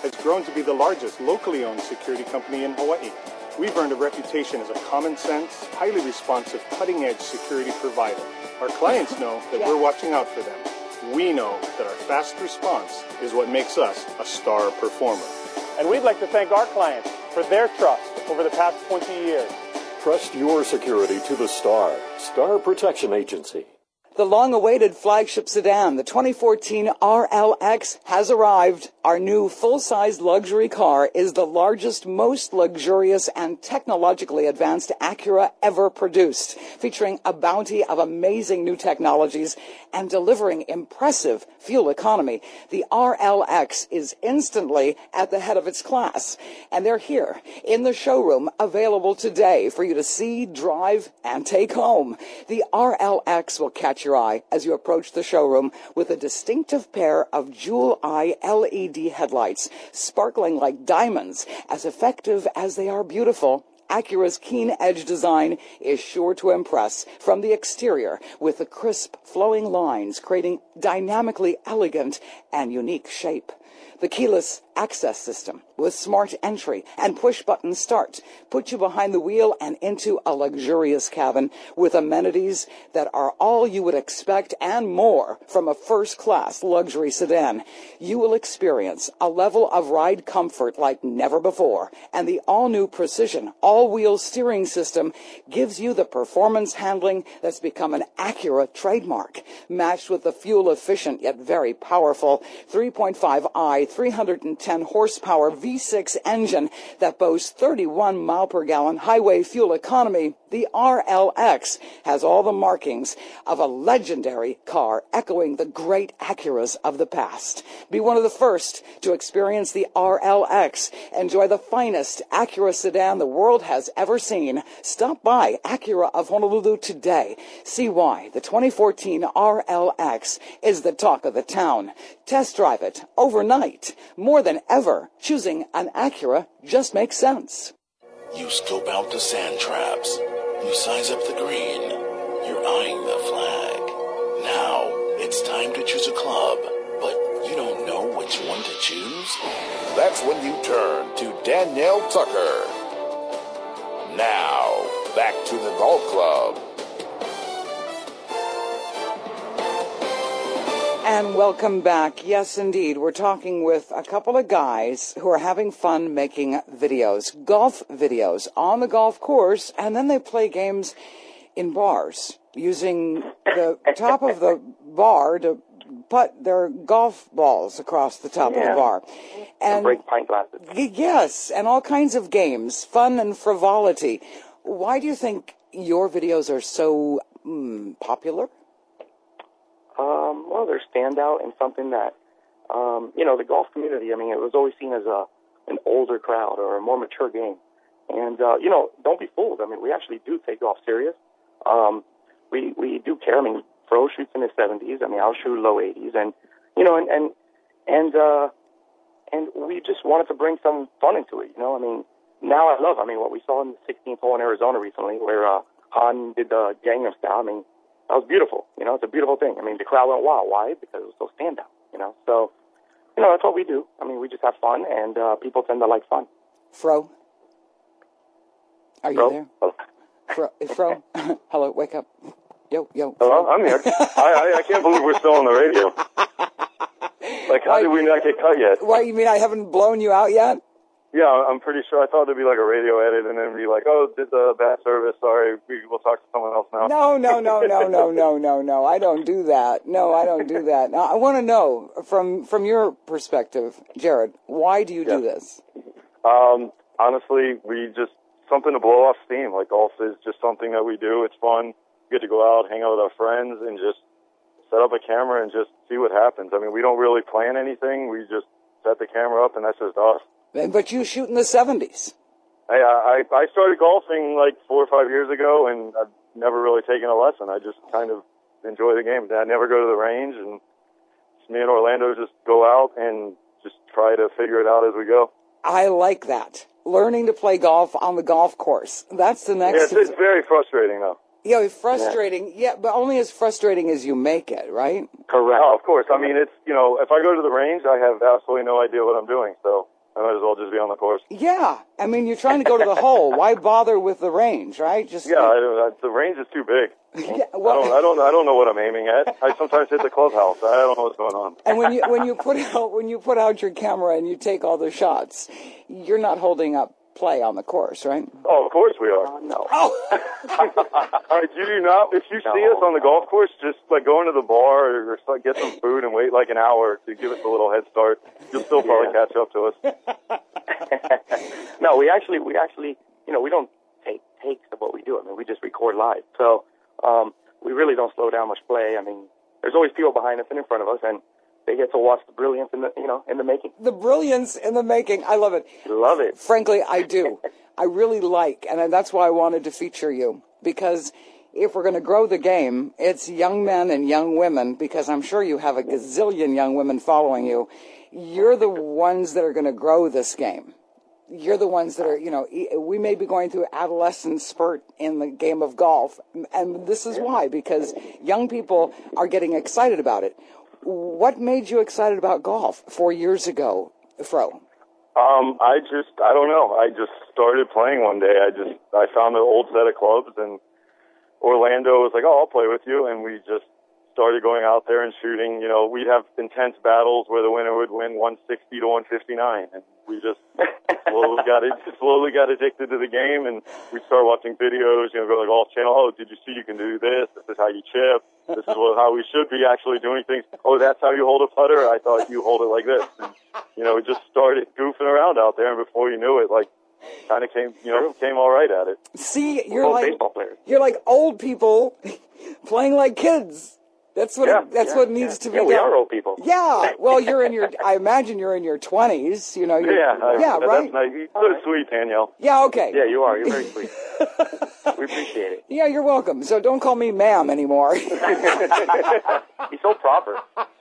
Speaker 11: has grown to be the largest locally owned security company in Hawaii. We've earned a reputation as a common sense, highly responsive, cutting-edge security provider. Our clients know that we're watching out for them. We know that our fast response is what makes us a star performer.
Speaker 12: And we'd like to thank our clients for their trust over the past twenty years.
Speaker 13: Trust your security to the Star. Star Protection Agency.
Speaker 2: The long-awaited flagship sedan, the twenty fourteen R L X, has arrived. Our new full-size luxury car is the largest, most luxurious, and technologically advanced Acura ever produced, featuring a bounty of amazing new technologies and delivering impressive fuel economy. The R L X is instantly at the head of its class, and they're here in the showroom, available today for you to see, drive, and take home. The R L X will catch your eye as you approach the showroom with a distinctive pair of jewel-eye L E D headlights, sparkling like diamonds, as effective as they are beautiful. Acura's keen-edge design is sure to impress from the exterior, with the crisp, flowing lines creating dynamically elegant and unique shape. The keyless access system with smart entry and push-button start put you behind the wheel and into a luxurious cabin with amenities that are all you would expect and more from a first-class luxury sedan. You will experience a level of ride comfort like never before, and the all-new Precision all-wheel steering system gives you the performance handling that's become an Acura trademark, matched with the fuel-efficient yet very powerful three point five i, three hundred ten horsepower V six engine that boasts thirty-one mile per gallon highway fuel economy. The R L X has all the markings of a legendary car, echoing the great Acuras of the past. Be one of the first to experience the R L X. Enjoy the finest Acura sedan the world has ever seen. Stop by Acura of Honolulu today. See why the twenty fourteen R L X is the talk of the town. Test drive it overnight. More than ever, choosing an Acura just makes sense.
Speaker 1: You scope out the sand traps. You size up the green. You're eyeing the flag. Now, it's time to choose a club, but you don't know which one to choose? That's when you turn to Danielle Tucker. Now, back to the golf club.
Speaker 2: And welcome back. Yes, indeed. We're talking with a couple of guys who are having fun making videos, golf videos on the golf course, and then they play games in bars using the top of the bar to put their golf balls across the top
Speaker 9: yeah.
Speaker 2: of the bar. And,
Speaker 9: and break pint glasses.
Speaker 2: Yes, and all kinds of games, fun and frivolity. Why do you think your videos are so mm, popular?
Speaker 9: Um, well, they're standout and something that, um, you know, the golf community, I mean, it was always seen as a an older crowd or a more mature game. And, uh, you know, don't be fooled. I mean, we actually do take golf serious. Um, we, we do care. I mean, Fro shoots in his seventies. I mean, I'll shoot low eighties. And, you know, and, and, and, uh, and we just wanted to bring some fun into it, you know. I mean, now I love, I mean, what we saw in the sixteenth hole in Arizona recently where uh, Han did the Gangnam Style. I mean, that was beautiful. You know, it's a beautiful thing. I mean, the crowd went wild. Why? Because it was so standout, you know. So, you know, that's what we do. I mean, we just have fun, and uh, people tend to like fun.
Speaker 2: Fro? Are you
Speaker 9: Fro?
Speaker 2: there? Fro? Fro? Hello, wake up. Yo, yo.
Speaker 10: Hello, I'm here. I, I, I can't believe we're still on the radio. Like, how
Speaker 2: Why,
Speaker 10: did we not get cut yet?
Speaker 2: Why, you mean I haven't blown you out yet?
Speaker 10: Yeah, I'm pretty sure. I thought there'd be like a radio edit and then be like, oh, did the bad service. Sorry, we, we'll talk to someone else now.
Speaker 2: No, no, no, no, no, no, no, no. I don't do that. No, I don't do that. Now, I want to know, from from your perspective, Jared, why do you
Speaker 10: yeah.
Speaker 2: do this?
Speaker 10: Um, honestly, we just, something to blow off steam. Like, golf is just something that we do. It's fun. We get to go out, hang out with our friends, and just set up a camera and just see what happens. I mean, we don't really plan anything. We just set the camera up, and that's just us.
Speaker 2: But you shoot in the seventies.
Speaker 10: I, I I started golfing like four or five years ago, and I've never really taken a lesson. I just kind of enjoy the game. I never go to the range, and me and Orlando just go out and just try to figure it out as we go.
Speaker 2: I like that. Learning to play golf on the golf course. That's the next...
Speaker 10: Yeah, it's, it's very frustrating, though.
Speaker 2: Yeah, it's frustrating. Yeah. yeah, but only as frustrating as you make it, right?
Speaker 10: Correct. Oh, of course. I mean, it's, you know, if I go to the range, I have absolutely no idea what I'm doing, so I might as well just be on the course.
Speaker 2: Yeah. I mean, you're trying to go to the hole. Why bother with the range, right? Just
Speaker 10: Yeah, I, I, the range is too big.
Speaker 2: Yeah, well,
Speaker 10: I don't, I don't, I don't know what I'm aiming at. I sometimes hit the clubhouse. I don't know what's going on.
Speaker 2: And when you when you put out when you put out your camera and you take all the shots, you're not holding up play on the course, right?
Speaker 10: Oh, of course we are.
Speaker 6: Uh, no.
Speaker 2: Oh.
Speaker 10: All right, you do not. If you no. see us on the golf course, just like go into the bar or, or get some food and wait like an hour to give us a little head start. You'll still probably yeah. catch up to us.
Speaker 9: No, we actually, we actually, you know, we don't take takes of what we do. I mean, we just record live. So um, we really don't slow down much play. I mean, there's always people behind us and in front of us, and they get to watch the brilliance in the, you know, in the making.
Speaker 2: The brilliance in the making. I love it.
Speaker 9: Love it.
Speaker 2: Frankly, I do. I really like, and that's why I wanted to feature you, because if we're going to grow the game, it's young men and young women, because I'm sure you have a gazillion young women following you. You're the ones that are going to grow this game. You're the ones that are, you know, we may be going through adolescent spurt in the game of golf, and this is why, because young people are getting excited about it. What made you excited about golf four years ago, Fro?
Speaker 10: Um, I just, I don't know. I just started playing one day. I just, I found an old set of clubs, and Orlando was like, oh, I'll play with you, and we just started going out there and shooting. You know, we'd have intense battles where the winner would win one sixty to one fifty-nine, and we just slowly got it, slowly got addicted to the game, and we started watching videos. You know, go to the Golf Channel. Oh, did you see you can do this? This is how you chip. This is what, how we should be actually doing things. Oh, that's how you hold a putter? I thought you hold it like this. And, you know, we just started goofing around out there, and before you knew it, like, kind of came, you know, came all right at it.
Speaker 2: See, you're like you're like old people playing like kids. That's what
Speaker 10: yeah,
Speaker 2: it, that's
Speaker 10: yeah,
Speaker 2: what needs
Speaker 10: yeah.
Speaker 2: to be
Speaker 9: yeah,
Speaker 2: done.
Speaker 9: we are old people.
Speaker 2: Yeah. Well, you're in your. I imagine you're in your twenties. You know. You're,
Speaker 10: yeah. I,
Speaker 2: yeah.
Speaker 10: That,
Speaker 2: right.
Speaker 10: That's nice. You're so sweet, Danielle.
Speaker 2: Yeah. Okay.
Speaker 9: Yeah, you are. You're very sweet. We appreciate it.
Speaker 2: Yeah, you're welcome. So don't call me ma'am anymore.
Speaker 9: He's so proper.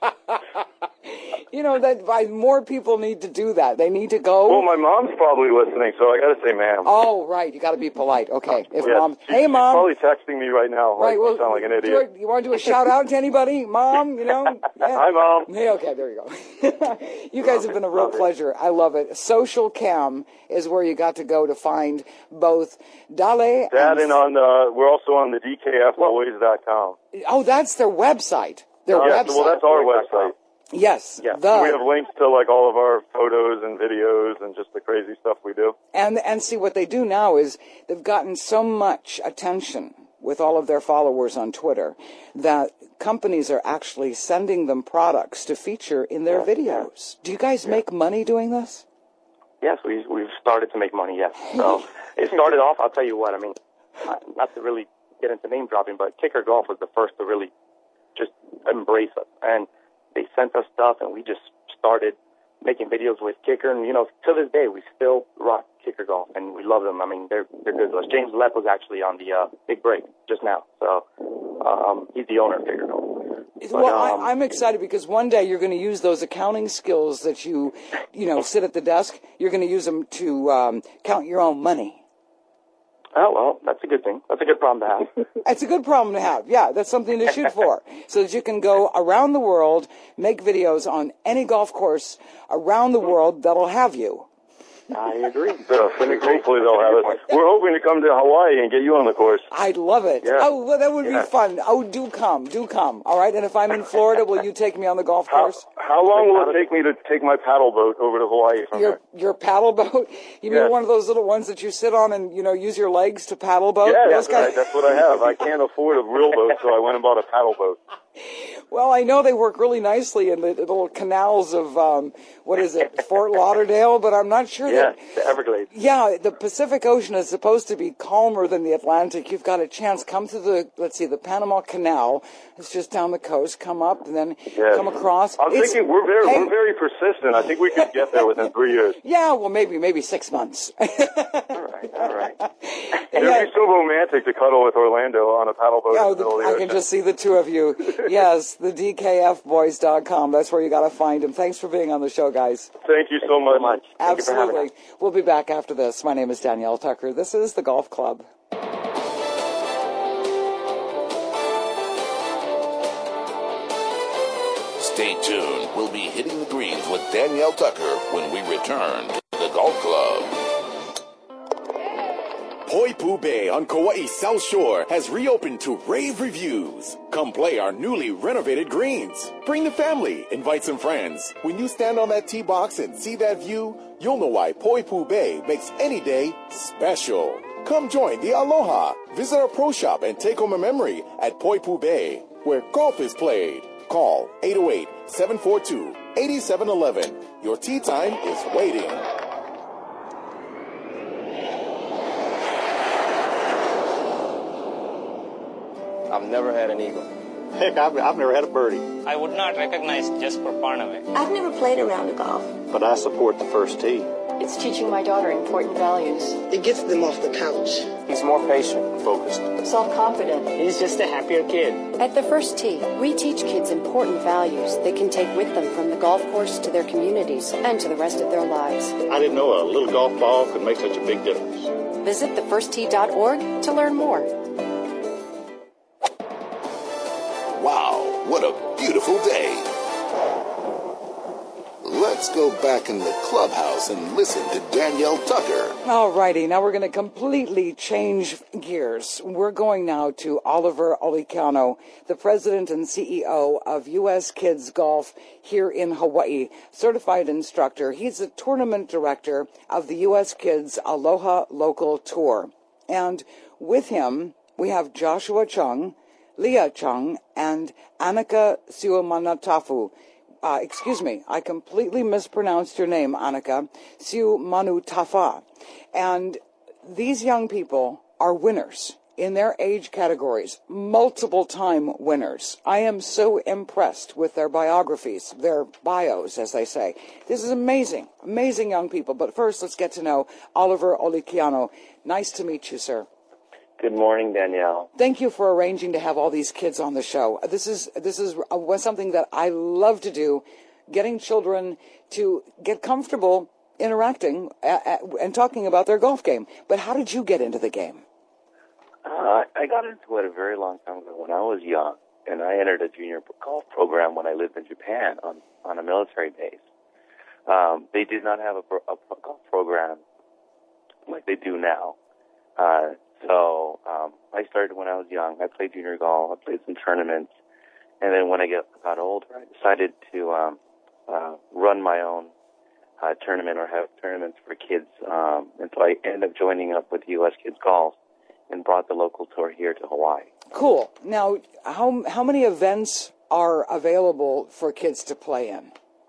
Speaker 2: You know, that by more people need to do that. They need to go.
Speaker 10: Well, my mom's probably listening, so I got to say ma'am.
Speaker 2: Oh, right. You got to be polite. Okay. If
Speaker 10: yes,
Speaker 2: mom,
Speaker 10: she,
Speaker 2: hey, mom.
Speaker 10: She's probably texting me right now.
Speaker 2: Right.
Speaker 10: Like,
Speaker 2: Well,
Speaker 10: you sound like an idiot.
Speaker 2: Do, you want to do a shout out to anybody, mom? You know. Yeah.
Speaker 10: Hi, mom.
Speaker 2: Yeah, okay, there you go. You guys have been a real pleasure. I love it. Social Cam is where you got to go to find both Dale
Speaker 10: That
Speaker 2: and,
Speaker 10: and on the, we're also on the D K F boys dot com.
Speaker 2: Oh, that's their website. Their
Speaker 10: uh,
Speaker 2: website.
Speaker 10: Well, that's our website.
Speaker 2: Yes.
Speaker 10: Yeah.
Speaker 2: The,
Speaker 10: we have links to like all of our photos and videos and just the crazy stuff we do.
Speaker 2: And and see, what they do now is they've gotten so much attention with all of their followers on Twitter that companies are actually sending them products to feature in their videos. Do you guys
Speaker 9: yeah.
Speaker 2: make money doing this?
Speaker 9: Yes, we, we've started to make money, yes. So it started off, I'll tell you what, I mean, not to really get into name dropping, but Kicker Golf was the first to really just embrace us. And they sent us stuff, and we just started making videos with Kicker. And, you know, to this day, we still rock Kicker Golf, and we love them. I mean, they're they're good to us. James Lepp was actually on the uh, Big Break just now. So um, he's the owner of Kicker Golf. But,
Speaker 2: well,
Speaker 9: um,
Speaker 2: I, I'm excited because one day you're going to use those accounting skills that you, you know, sit at the desk. You're going to use them to um, count your own money.
Speaker 9: Oh, well, that's a good thing. That's a good problem to have.
Speaker 2: It's a good problem to have. Yeah, that's something to shoot for. So that you can go around the world, make videos on any golf course around the world that'll have you.
Speaker 9: I agree.
Speaker 10: So, hopefully they'll have it. We're hoping to come to Hawaii and get you on the course.
Speaker 2: I'd love it.
Speaker 10: Yeah.
Speaker 2: Oh, well, that would
Speaker 10: yeah.
Speaker 2: be fun. Oh, do come. Do come. All right? And if I'm in Florida, will you take me on the golf
Speaker 10: how,
Speaker 2: course?
Speaker 10: How long will it take me to take my paddle boat over to Hawaii from
Speaker 2: your,
Speaker 10: here?
Speaker 2: Your paddle boat? You mean
Speaker 10: yes.
Speaker 2: one of those little ones that you sit on and, you know, use your legs to paddle boat?
Speaker 10: Yeah,
Speaker 2: Those
Speaker 10: that's, right. that's what I have. I can't afford a real boat, so I went and bought a paddle boat.
Speaker 2: Well, I know they work really nicely in the, the little canals of, um, what is it, Fort Lauderdale, but I'm not sure
Speaker 9: yeah,
Speaker 2: that...
Speaker 9: the Everglades.
Speaker 2: Yeah, the Pacific Ocean is supposed to be calmer than the Atlantic. You've got a chance. Come to the, let's see, the Panama Canal. It's just down the coast. Come up and then
Speaker 10: yes.
Speaker 2: come across.
Speaker 10: I'm
Speaker 2: it's,
Speaker 10: thinking we're very,
Speaker 2: hey,
Speaker 10: we're very persistent. I think we could get there within three years.
Speaker 2: Yeah, well, maybe, maybe six months.
Speaker 9: all right, all right.
Speaker 10: It'd
Speaker 2: yeah.
Speaker 10: be so romantic to cuddle with Orlando on a paddle boat.
Speaker 2: Oh,
Speaker 10: in the middle of the
Speaker 2: I
Speaker 10: ocean.
Speaker 2: can just see the two of you. Yes, the D K F boys dot com. That's where you got to find him. Thanks for being on the show, guys.
Speaker 10: Thank you so much.
Speaker 9: much. Thank
Speaker 2: Absolutely. We'll be back after this. My name is Danielle Tucker. This is the Golf Club.
Speaker 1: Stay tuned. We'll be hitting the greens with Danielle Tucker when we return to the Golf Club.
Speaker 14: Poipu Bay on Kauai's South Shore has reopened to rave reviews. Come play our newly renovated greens. Bring the family, invite some friends. When you stand on that tee box and see that view, you'll know why Poipu Bay makes any day special. Come join the Aloha. Visit our pro shop and take home a memory at Poipu Bay, where golf is played. Call eight oh eight, seven four two, eight seven one one. Your tee time is waiting.
Speaker 15: I've never had an eagle.
Speaker 16: Heck, I've, I've never had a birdie.
Speaker 17: I would not recognize Jesper Parnavik.
Speaker 18: I've never played a round of golf.
Speaker 16: But I support the first tee.
Speaker 19: It's teaching my daughter important values.
Speaker 20: It gets them off the couch.
Speaker 15: He's more patient, focused.
Speaker 19: Self-confident.
Speaker 17: He's just a happier kid.
Speaker 8: At the First Tee, we teach kids important values they can take with them from the golf course to their communities and to the rest of their lives.
Speaker 16: I didn't know a little golf ball could make such a big difference.
Speaker 8: Visit the first tee dot org to learn more.
Speaker 1: Wow, what a beautiful day. Let's go back in the clubhouse and listen to Danielle Tucker.
Speaker 2: All righty, now we're going to completely change gears. We're going now to Oliver Olicano, the president and C E O of U S Kids Golf here in Hawaii, certified instructor. He's the tournament director of the U S Kids Aloha Local Tour. And with him, we have Joshua Chung, Leah Chung, and Annika Siumanatafu. Uh, excuse me, I completely mispronounced your name, Annika, Siumanatafa. And these young people are winners in their age categories, multiple time winners. I am so impressed with their biographies, their bios, as they say. This is amazing, amazing young people. But first, let's get to know Oliver Olicano. Nice to meet you, sir.
Speaker 21: Good morning, Danielle.
Speaker 2: Thank you for arranging to have all these kids on the show. This is this is uh, something that I love to do, getting children to get comfortable interacting at, at, and talking about their golf game. But how did you get into the game?
Speaker 21: Uh, I got into it a very long time ago when I was young, and I entered a junior golf program when I lived in Japan on, on a military base. Um, they did not have a, pro, a golf program like they do now. Uh, So um, I started when I was young. I played junior golf. I played some tournaments. And then when I get, got older, I decided to um, uh, run my own uh, tournament or have tournaments for kids. Um, and so I ended up joining up with U S Kids Golf and brought the local tour here to Hawaii.
Speaker 2: Cool. Now, how how many events are available for kids to play in?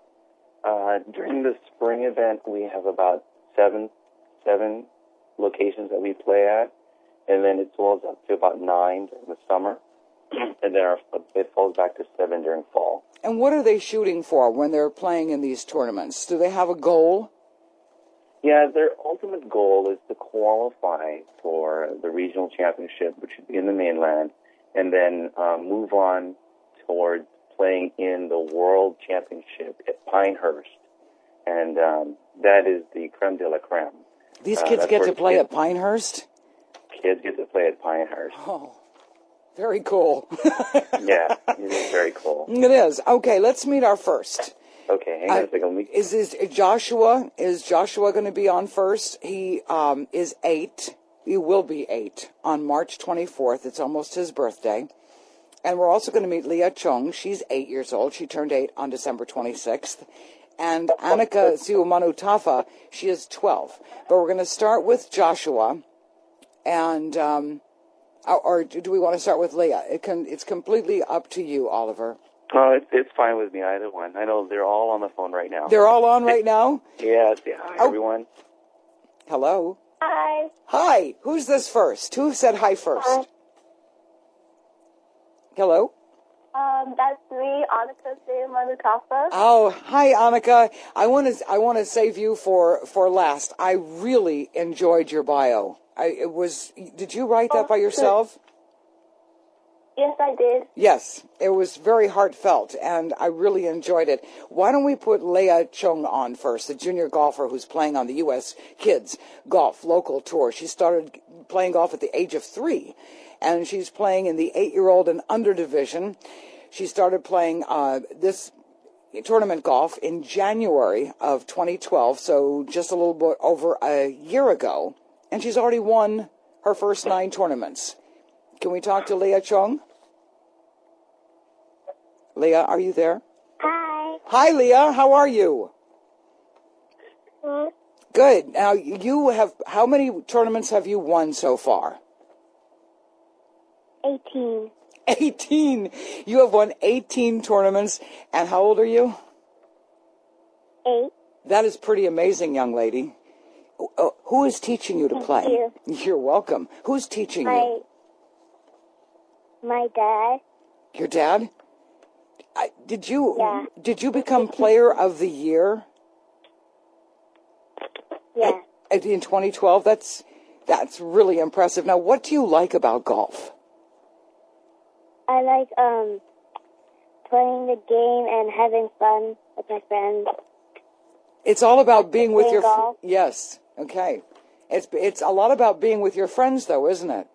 Speaker 21: Uh, during the spring event, we have about seven seven locations that we play at. And then it falls up to about nine during the summer, and then our, it falls back to seven during fall.
Speaker 2: And what are they shooting for when they're playing in these tournaments? Do they have a goal?
Speaker 21: Yeah, their ultimate goal is to qualify for the regional championship, which would be in the mainland, and then um, move on towards playing in the world championship at Pinehurst. And um, that is the creme de la creme.
Speaker 2: These kids uh, get to play kids, at Pinehurst?
Speaker 21: Kids get to play at Pinehurst.
Speaker 2: Oh, very cool.
Speaker 21: Yeah, it is very cool.
Speaker 2: It is. Okay, let's meet our first.
Speaker 21: Okay, hang on uh, a second. Me...
Speaker 2: Is, is Joshua, is Joshua going to be on first? He um, is eight. He will be eight on March twenty-fourth. It's almost his birthday. And we're also going to meet Leah Chung. She's eight years old. She turned eight on December twenty-sixth. And Annika Siumanatafa, she is twelve. But we're going to start with Joshua. And, um, or do we want to start with Leah? It can, it's completely up to you, Oliver.
Speaker 21: Oh, it's, it's fine with me, either one. I know they're all on the phone right now.
Speaker 2: They're all on right now?
Speaker 21: Yeah, say hi, oh. everyone.
Speaker 2: Hello.
Speaker 18: Hi.
Speaker 2: Hi. Who's this first? Who said hi first?
Speaker 18: Hi.
Speaker 2: Hello?
Speaker 18: Um, that's me, Annika Siumanatafa.
Speaker 2: Oh, hi, Annika. I want to, I want to save you for, for last. I really enjoyed your bio. I, it was, did you write that by yourself?
Speaker 18: Yes, I did.
Speaker 2: Yes, it was very heartfelt, and I really enjoyed it. Why don't we put Leah Chung on first, the junior golfer who's playing on the U S Kids Golf Local Tour. She started playing golf at the age of three, and she's playing in the eight-year-old and under division. She started playing uh, this tournament golf in January of twenty twelve, so just a little bit over a year ago, and she's already won her first nine tournaments. Can we talk to Leah Chung? Leah, are you there?
Speaker 18: Hi.
Speaker 2: Hi, Leah. How are you?
Speaker 18: Good.
Speaker 2: Good. Now, you have, how many tournaments have you won so far?
Speaker 18: eighteen.
Speaker 2: eighteen. You have won eighteen tournaments. And how old are you?
Speaker 18: Eight.
Speaker 2: That is pretty amazing, young lady. Uh, who is teaching you to
Speaker 18: Thank
Speaker 2: play?
Speaker 18: you.
Speaker 2: You're welcome. Who's teaching
Speaker 18: My,
Speaker 2: you?
Speaker 18: my dad.
Speaker 2: Your dad? I, did you
Speaker 18: Yeah.
Speaker 2: did you become player of the year?
Speaker 18: Yeah.
Speaker 2: At- In twenty twelve? That's that's really impressive. Now, what do you like about golf?
Speaker 18: I like um playing the game and having fun with my friends.
Speaker 2: It's all about being with
Speaker 18: playing
Speaker 2: your fr-
Speaker 18: golf.
Speaker 2: Yes. Okay. It's it's a lot about being with your friends, though, isn't it?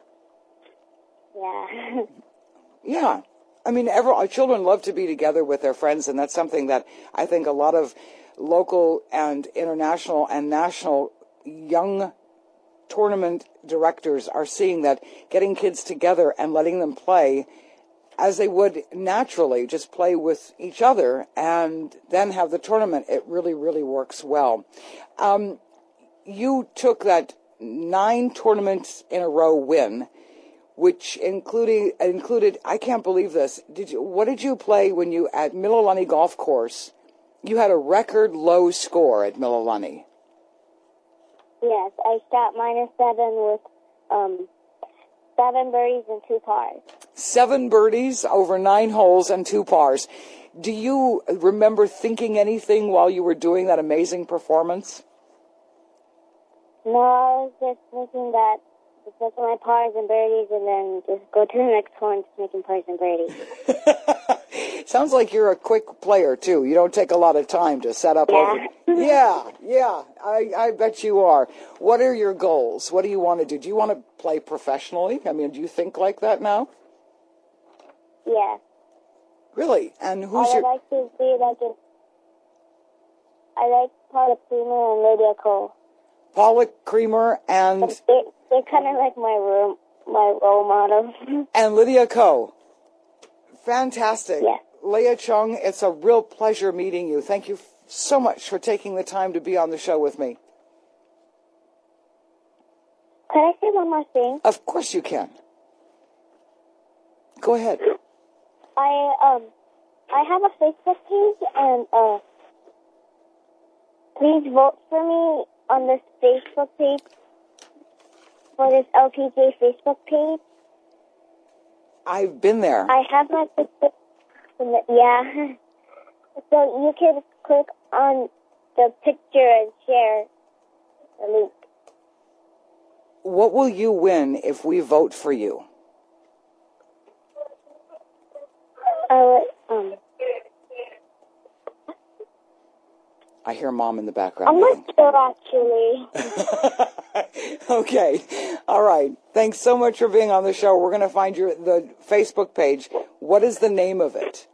Speaker 18: Yeah.
Speaker 2: Yeah. I mean, every, our children love to be together with their friends, and that's something that I think a lot of local and international and national young tournament directors are seeing, that getting kids together and letting them play as they would naturally, just play with each other and then have the tournament, it really, really works well. Um, you took that nine tournaments in a row win, which including included, I can't believe this. Did you? What did you play when you at Mililani Golf Course? You had a record low score at Mililani.
Speaker 18: Yes, I shot minus seven with um seven birdies and two pars.
Speaker 2: Seven birdies over nine holes and two pars. Do you remember thinking anything while you were doing that amazing performance?
Speaker 18: No, I was just thinking that just look at my pars and birdies and then just go to the next hole and just making pars and birdies.
Speaker 2: Sounds like you're a quick player, too. You don't take a lot of time to set up.
Speaker 18: Yeah.
Speaker 2: Over... yeah, yeah, I, I bet you are. What are your goals? What do you want to do? Do you want to play professionally? I mean, do you think like that now?
Speaker 18: Yeah.
Speaker 2: Really? And who's
Speaker 18: I would
Speaker 2: your...
Speaker 18: like to be like a, I like Paula Creamer and Lydia Cole.
Speaker 2: Paula Creamer and...
Speaker 18: They, they're kind of like my room, my role model.
Speaker 2: And Lydia Ko. Fantastic.
Speaker 18: Yeah.
Speaker 2: Leah Chung, it's a real pleasure meeting you. Thank you so much for taking the time to be on the show with me.
Speaker 18: Could I say one more thing?
Speaker 2: Of course you can. Go ahead.
Speaker 18: I um, I have a Facebook page, and uh, please vote for me on this Facebook page, for this L P G A Facebook page.
Speaker 2: I've been there.
Speaker 18: I have my Facebook. Yeah. So you can click on the picture and share the link.
Speaker 2: What will you win if we vote for you?
Speaker 18: I would, um,
Speaker 2: I hear Mom in the background.
Speaker 18: I'm not sure, actually.
Speaker 2: Okay. All right. Thanks so much for being on the show. We're going to find your the Facebook page. What is the name of it?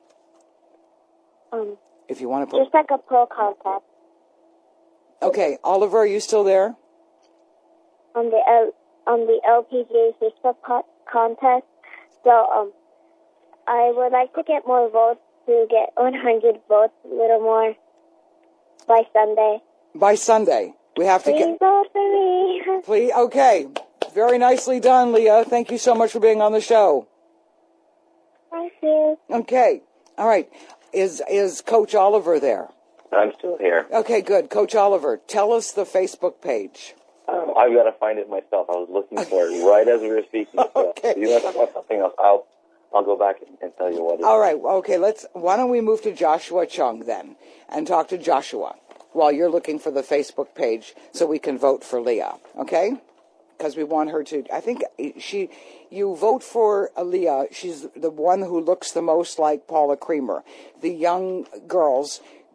Speaker 18: Um,
Speaker 2: if you want to put...
Speaker 18: Just like a pro contest.
Speaker 2: Okay. Oliver, are you still there?
Speaker 18: On the L, on the L P G A Facebook co- contest. So, um, I would like to get more votes to get one hundred votes, a little more, by Sunday.
Speaker 2: By Sunday. We have to
Speaker 18: Please
Speaker 2: get...
Speaker 18: vote for me.
Speaker 2: Please. Okay. Very nicely done, Leah. Thank you so much for being on the show.
Speaker 18: Thank you.
Speaker 2: Okay. All right. Is is Coach Oliver there?
Speaker 21: I'm still here.
Speaker 2: Okay, good. Coach Oliver, tell us the Facebook page.
Speaker 21: Um, I've got to find it myself. I was looking for it right as we were speaking. So
Speaker 2: Okay.
Speaker 21: if you want to talk about something else, I'll I'll go back and, and tell you what it is.
Speaker 2: All right. Okay. Let's. Why don't we move to Joshua Chung then, and talk to Joshua while you're looking for the Facebook page, so we can vote for Leah. Okay? Because we want her to. I think she. You vote for Leah. She's the one who looks the most like Paula Creamer. The young girls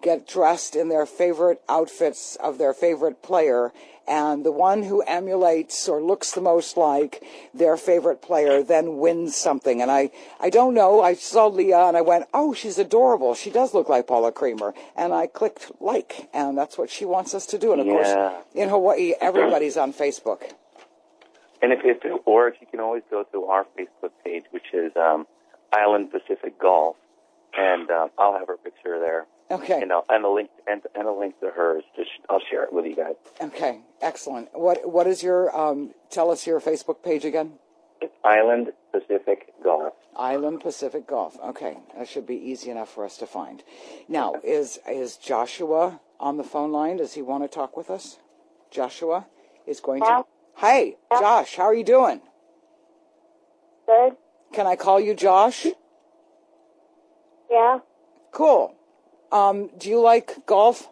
Speaker 2: get dressed in their favorite outfits of their favorite player, and the one who emulates or looks the most like their favorite player then wins something. And I, I don't know, I saw Leah and I went, oh, she's adorable. She does look like Paula Creamer. And I clicked like, and that's what she wants us to do. And of
Speaker 21: Yeah.
Speaker 2: course, in Hawaii, everybody's on Facebook.
Speaker 21: And if it works, you can always go to our Facebook page, which is um, Island Pacific Golf, and um, I'll have her picture there.
Speaker 2: Okay.
Speaker 21: And, I'll, and a link and, and a link to hers. Just I'll share it with you guys.
Speaker 2: Okay, excellent. What What is your, um, tell us your Facebook page again?
Speaker 21: It's Island Pacific Golf.
Speaker 2: Island Pacific Golf. Okay, that should be easy enough for us to find. Now, is is Joshua on the phone line? Does he want to talk with us? Joshua is going to... Hey, Josh, how are you doing?
Speaker 18: Good.
Speaker 2: Can I call you Josh?
Speaker 18: Yeah.
Speaker 2: Cool. Um, do you like golf?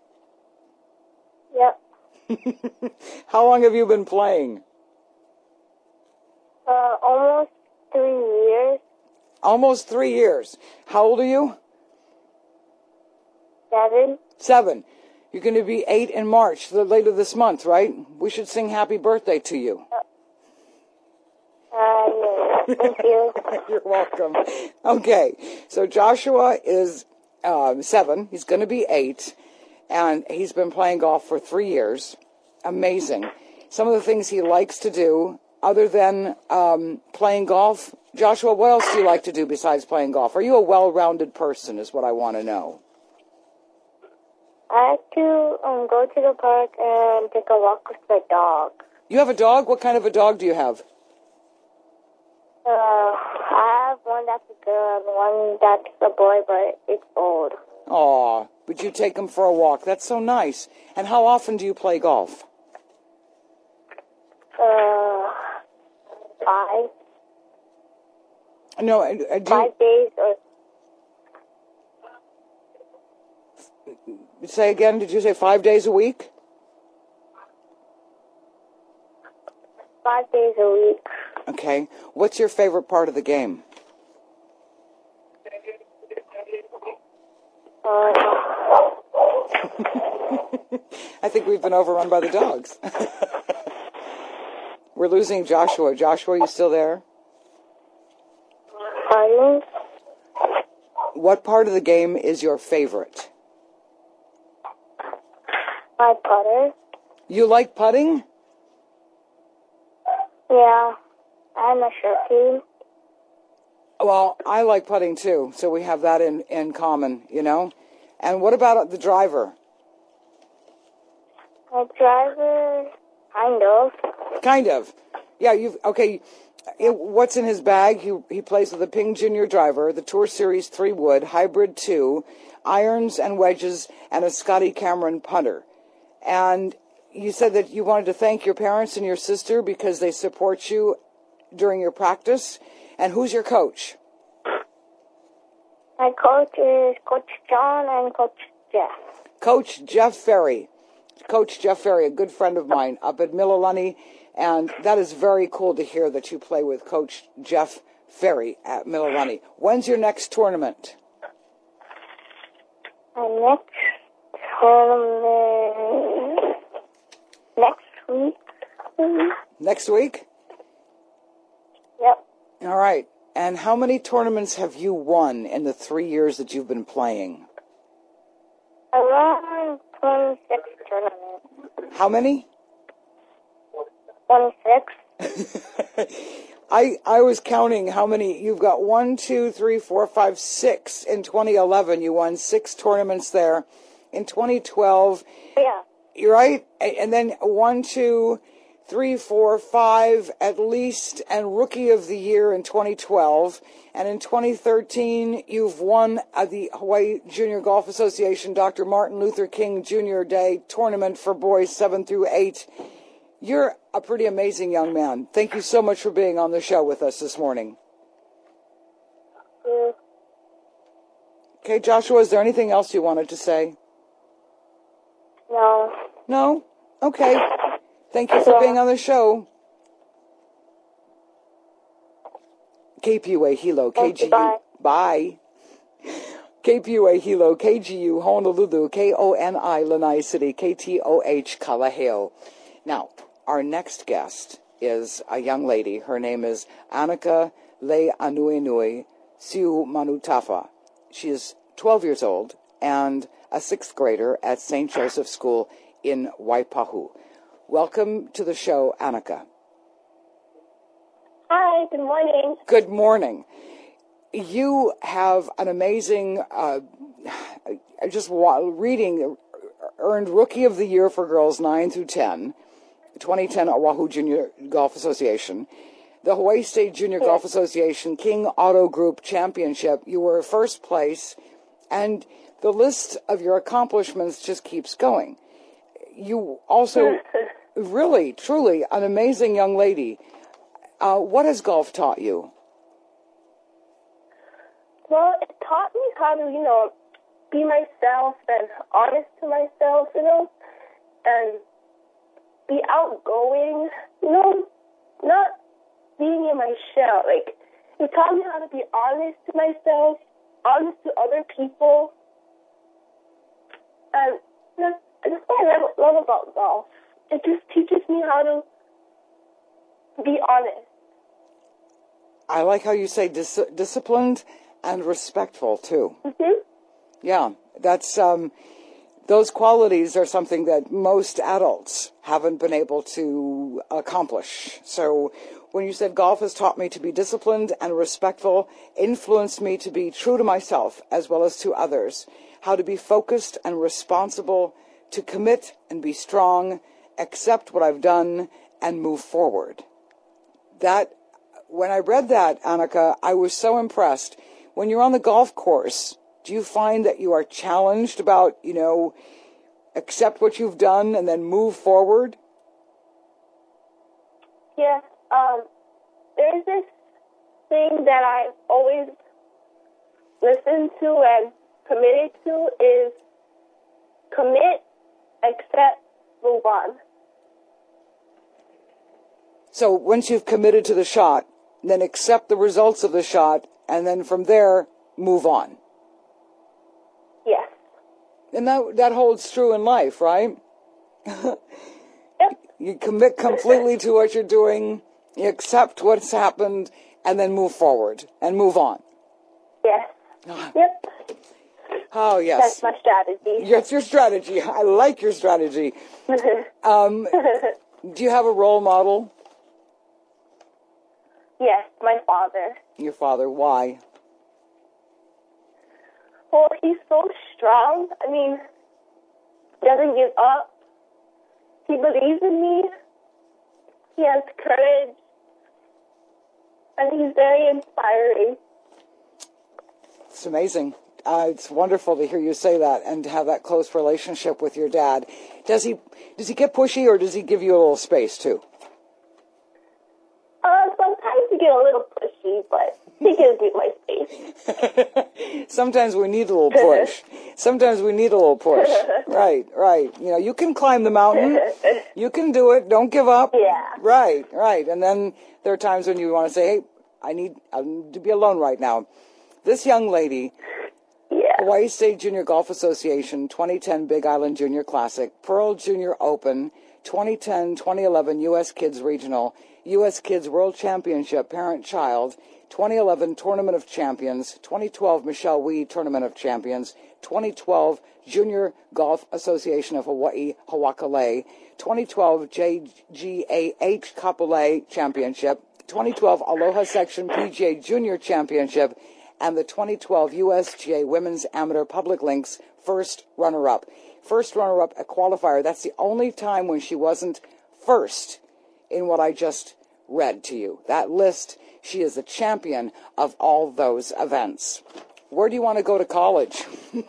Speaker 18: Yep.
Speaker 2: How long have you been playing?
Speaker 18: Uh, almost three years.
Speaker 2: Almost three years. How old are you?
Speaker 18: Seven.
Speaker 2: Seven. You're going to be eight in March, the later this month, right? We should sing happy birthday to you.
Speaker 18: Uh, yeah. Thank you.
Speaker 2: You're welcome. Okay, so Joshua is um, seven. He's going to be eight, and he's been playing golf for three years. Amazing. Some of the things he likes to do, other than um, playing golf, Joshua, what else do you like to do besides playing golf? Are you a well-rounded person, is what I want to know.
Speaker 18: I like to um, go to the park and take a walk with my dog.
Speaker 2: You have a dog? What kind of a dog do you have?
Speaker 18: Uh, I have one that's a girl and one that's a boy, but it's old.
Speaker 2: Aw, but you take him for a walk. That's so nice. And how often do you play golf?
Speaker 18: Uh, five.
Speaker 2: No, uh, do
Speaker 18: Five days or...
Speaker 2: Say again, did you say five days a week?
Speaker 18: Five days a week.
Speaker 2: Okay. What's your favorite part of the game?
Speaker 18: Uh,
Speaker 2: I think we've been overrun by the dogs. We're losing Joshua. Joshua, are you still there?
Speaker 18: Pardon?
Speaker 2: What part of the game is your favorite?
Speaker 18: My putter.
Speaker 2: You like putting?
Speaker 18: Yeah. I'm a shirt team.
Speaker 2: Well, I like putting too, so we have that in, in common, you know? And what about the driver?
Speaker 18: My driver, kind of.
Speaker 2: Kind of. Yeah, you've, okay, it, what's in his bag? He, he plays with a Ping Junior driver, the Tour Series three wood, Hybrid two, irons and wedges, and a Scotty Cameron putter. And you said that you wanted to thank your parents and your sister because they support you during your practice. And who's your coach?
Speaker 18: My coach is Coach John and Coach Jeff.
Speaker 2: Coach Jeff Ferry. Coach Jeff Ferry, a good friend of mine up at Mililani. And that is very cool to hear that you play with Coach Jeff Ferry at Mililani. When's your next tournament?
Speaker 18: My next tournament... Next week.
Speaker 2: Next week?
Speaker 18: Yep.
Speaker 2: All right. And how many tournaments have you won in the three years that you've been playing?
Speaker 18: Around twenty-six tournaments.
Speaker 2: How many?
Speaker 18: twenty-six.
Speaker 2: I I was counting how many. You've got one, two, three, four, five, six. In twenty eleven, you won six tournaments there. In twenty twelve,
Speaker 18: yeah.
Speaker 2: You're right. And then one, two, three, four, five at least, and Rookie of the Year in twenty twelve. And in twenty thirteen, you've won uh, the Hawaii Junior Golf Association Doctor Martin Luther King Junior Day Tournament for boys seven through eight. You're a pretty amazing young man. Thank you so much for being on the show with us this morning.
Speaker 18: Yeah.
Speaker 2: Okay, Joshua, is there anything else you wanted to say?
Speaker 18: No.
Speaker 2: No? Okay. Thank you for being on the show. K P U A Hilo, K G U. Bye. K P U A Hilo, K G U Honolulu, K O N I Lanai City, K T O H Kalaheo. Now, our next guest is a young lady. Her name is Annika Le'Anuenui Siu Manutafa. She is twelve years old and a sixth grader at Saint Joseph School in Waipahu. Welcome to the show, Annika.
Speaker 20: Hi, good morning.
Speaker 2: Good morning. You have an amazing, uh, just reading, earned Rookie of the Year for girls nine through ten, twenty ten Oahu Junior Golf Association, the Hawaii State Junior yes. Golf Association King Auto Group Championship. You were first place, and the list of your accomplishments just keeps going. You also, really, truly, an amazing young lady. Uh, what has golf taught you?
Speaker 20: Well, it taught me how to, you know, be myself and honest to myself, you know, and be outgoing, you know, not being in my shell. Like, it taught me how to be honest to myself, honest to other people, and that's, that's what I love about golf. It just teaches me how to be honest.
Speaker 2: I like how you say dis- disciplined and respectful, too.
Speaker 20: Mm-hmm.
Speaker 2: Yeah, that's, um, those qualities are something that most adults haven't been able to accomplish. So when you said golf has taught me to be disciplined and respectful, influenced me to be true to myself as well as to others, how to be focused and responsible, to commit and be strong, accept what I've done, and move forward. That, when I read that, Annika, I was so impressed. When you're on the golf course, do you find that you are challenged about, you know, accept what you've done and then move forward?
Speaker 20: Yes. Um, there's this thing that I've always listened to and committed to is commit, accept, move on.
Speaker 2: So once you've committed to the shot, then accept the results of the shot, and then from there, move on.
Speaker 20: Yes.
Speaker 2: And that that holds true in life, right?
Speaker 20: Yep.
Speaker 2: You commit completely to what you're doing, you accept what's happened, and then move forward and move on.
Speaker 20: Yes. Yep.
Speaker 2: Oh, yes.
Speaker 20: That's my strategy.
Speaker 2: That's your strategy. I like your strategy. um, do you have a role model?
Speaker 20: Yes, my father.
Speaker 2: Your father, why?
Speaker 20: Well, he's so strong. I mean, he doesn't give up. He believes in me. He has courage. And he's very inspiring.
Speaker 2: It's amazing. Uh, it's wonderful to hear you say that and to have that close relationship with your dad. Does he does he get pushy, or does he give you a little space too?
Speaker 20: Uh, sometimes he gets a little pushy, but he gives me my space.
Speaker 2: Sometimes we need a little push. Sometimes we need a little push. Right, right. You know, you can climb the mountain. You can do it. Don't give up.
Speaker 20: Yeah.
Speaker 2: Right, right. And then there are times when you want to say, hey, I need, I need to be alone right now. This young lady,
Speaker 20: yeah.
Speaker 2: Hawaii State Junior Golf Association twenty ten Big Island Junior Classic, Pearl Junior Open, twenty ten twenty eleven U S Kids Regional, U S Kids World Championship Parent-Child, twenty eleven Tournament of Champions, twenty twelve Michelle Wee Tournament of Champions, twenty twelve Junior Golf Association of Hawaii Hawakale, twenty twelve J G A H Kapolei Championship, twenty twelve Aloha Section P G A Junior Championship, and the twenty twelve U S G A Women's Amateur Public Links first runner-up. First runner-up, a qualifier. That's the only time when she wasn't first in what I just read to you. That list, she is the champion of all those events. Where do you want to go to college?
Speaker 20: um,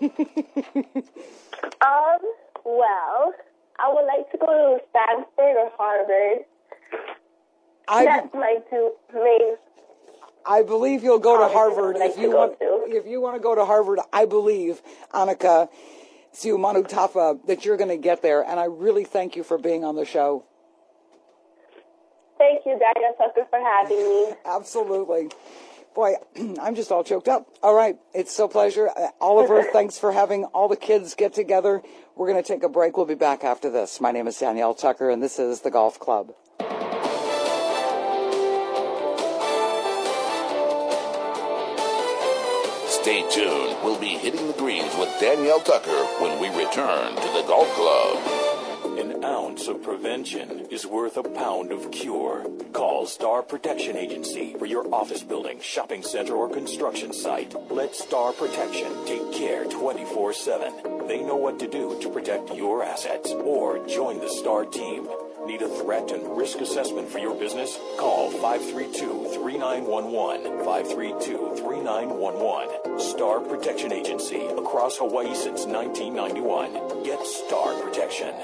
Speaker 20: well, I would like to go to Stanford or Harvard.
Speaker 2: I,
Speaker 20: That's my two main.
Speaker 2: I believe you'll go to Harvard.
Speaker 20: Like
Speaker 2: if you
Speaker 20: to
Speaker 2: want,
Speaker 20: to.
Speaker 2: if you want to go to Harvard, I believe, Annika Siu Manutafa, that you're going to get there. And I really thank you for being on the show.
Speaker 20: Thank you, Daniel Tucker, for having me.
Speaker 2: Absolutely. Boy, I'm just all choked up. All right, it's so pleasure. Uh, Oliver, thanks for having all the kids get together. We're going to take a break. We'll be back after this. My name is Danielle Tucker, and this is The Golf Club.
Speaker 1: Stay tuned. We'll be hitting the greens with Danielle Tucker when we return to the Golf Club.
Speaker 3: An ounce of prevention is worth a pound of cure. Call Star Protection Agency for your office building, shopping center, or construction site. Let Star Protection take care twenty-four seven. They know what to do to protect your assets. Or join the Star team. Need a threat and risk assessment for your business? Call five three two, three nine one one, five three two, three nine one one. Star Protection Agency, across Hawaii since nineteen ninety-one. Get Star Protection.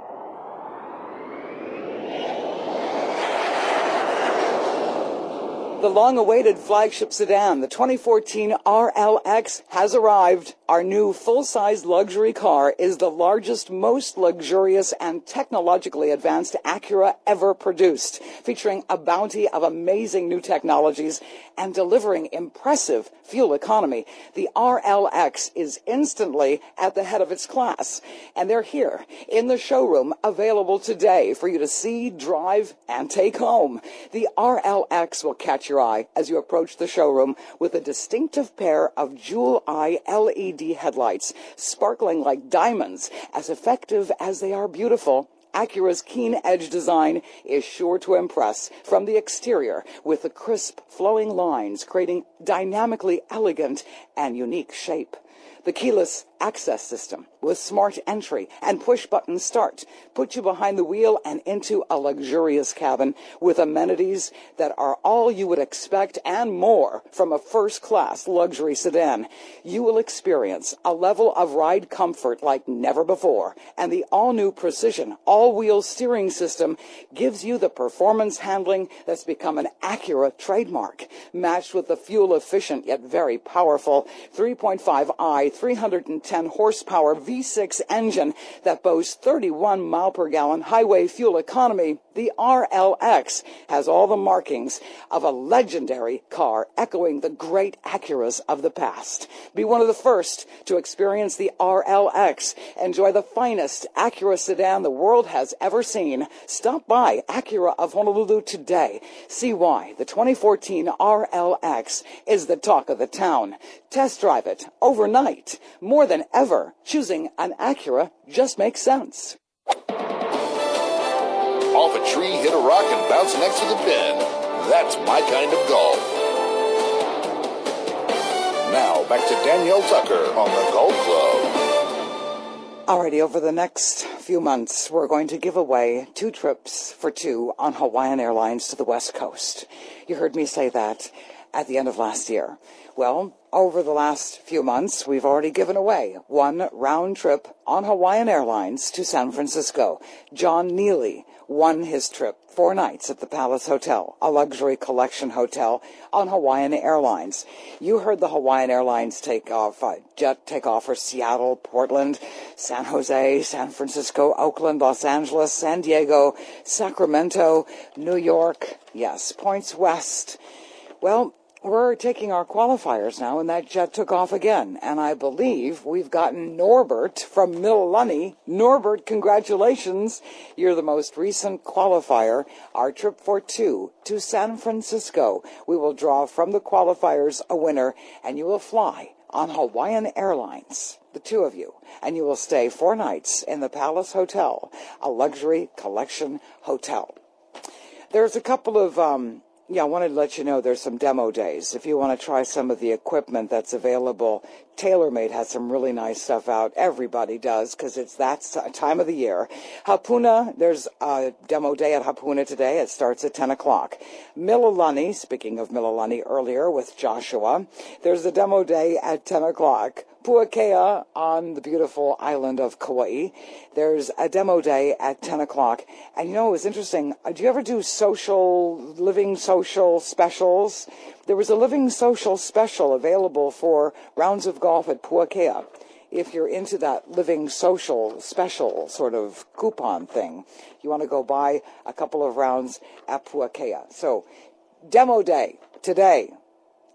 Speaker 2: The long-awaited flagship sedan, the twenty fourteen R L X, has arrived. Our new full-size luxury car is the largest, most luxurious, and technologically advanced Acura ever produced, featuring a bounty of amazing new technologies and delivering impressive fuel economy. The R L X is instantly at the head of its class, and they're here in the showroom, available today for you to see, drive, and take home. The R L X will catch your eye as you approach the showroom with a distinctive pair of jewel eye L E D headlights, sparkling like diamonds, as effective as they are beautiful. Acura's keen-edge design is sure to impress from the exterior, with the crisp, flowing lines creating dynamically elegant and unique shape. The keyless access system with smart entry and push-button start put you behind the wheel and into a luxurious cabin with amenities that are all you would expect and more from a first-class luxury sedan. You will experience a level of ride comfort like never before, and the all-new Precision all-wheel steering system gives you the performance handling that's become an Acura trademark, matched with the fuel-efficient yet very powerful three point five i three hundred ten horsepower V six engine that boasts thirty-one mile per gallon highway fuel economy. The R L X has all the markings of a legendary car, echoing the great Acuras of the past. Be one of the first to experience the R L X. Enjoy the finest Acura sedan the world has ever seen. Stop by Acura of Honolulu today. See why the twenty fourteen R L X is the talk of the town. Test drive it overnight. More than ever, choosing an Acura just makes sense.
Speaker 1: Off a tree, hit a rock, and bounce next to the pin. That's my kind of golf. Now, back to Danielle Tucker on the Golf Club.
Speaker 2: Alrighty, over the next few months, we're going to give away two trips for two on Hawaiian Airlines to the West Coast. You heard me say that at the end of last year. Well, over the last few months, we've already given away one round trip on Hawaiian Airlines to San Francisco. John Neely won his trip, four nights at the Palace Hotel, a luxury collection hotel on Hawaiian Airlines. You heard the Hawaiian Airlines take off, uh, jet take off for Seattle, Portland, San Jose, San Francisco, Oakland, Los Angeles, San Diego, Sacramento, New York, yes, points west. Well, we're taking our qualifiers now, and that jet took off again. And I believe we've gotten Norbert from Mililani. Norbert, congratulations. You're the most recent qualifier. Our trip for two to San Francisco. We will draw from the qualifiers a winner, and you will fly on Hawaiian Airlines, the two of you. And you will stay four nights in the Palace Hotel, a luxury collection hotel. There's a couple of... um Yeah, I wanted to let you know there's some demo days. If you want to try some of the equipment that's available, TaylorMade has some really nice stuff out. Everybody does, because it's that time of the year. Hapuna, there's a demo day at Hapuna today. It starts at ten o'clock. Mililani, speaking of Mililani earlier with Joshua, there's a demo day at ten o'clock. Puakea on the beautiful island of Kauai. There's a demo day at ten o'clock. And you know, it was interesting. Do you ever do social, living social specials? There was a living social special available for rounds of golf at Puakea. If you're into that living social special sort of coupon thing, you want to go buy a couple of rounds at Puakea. So, demo day today.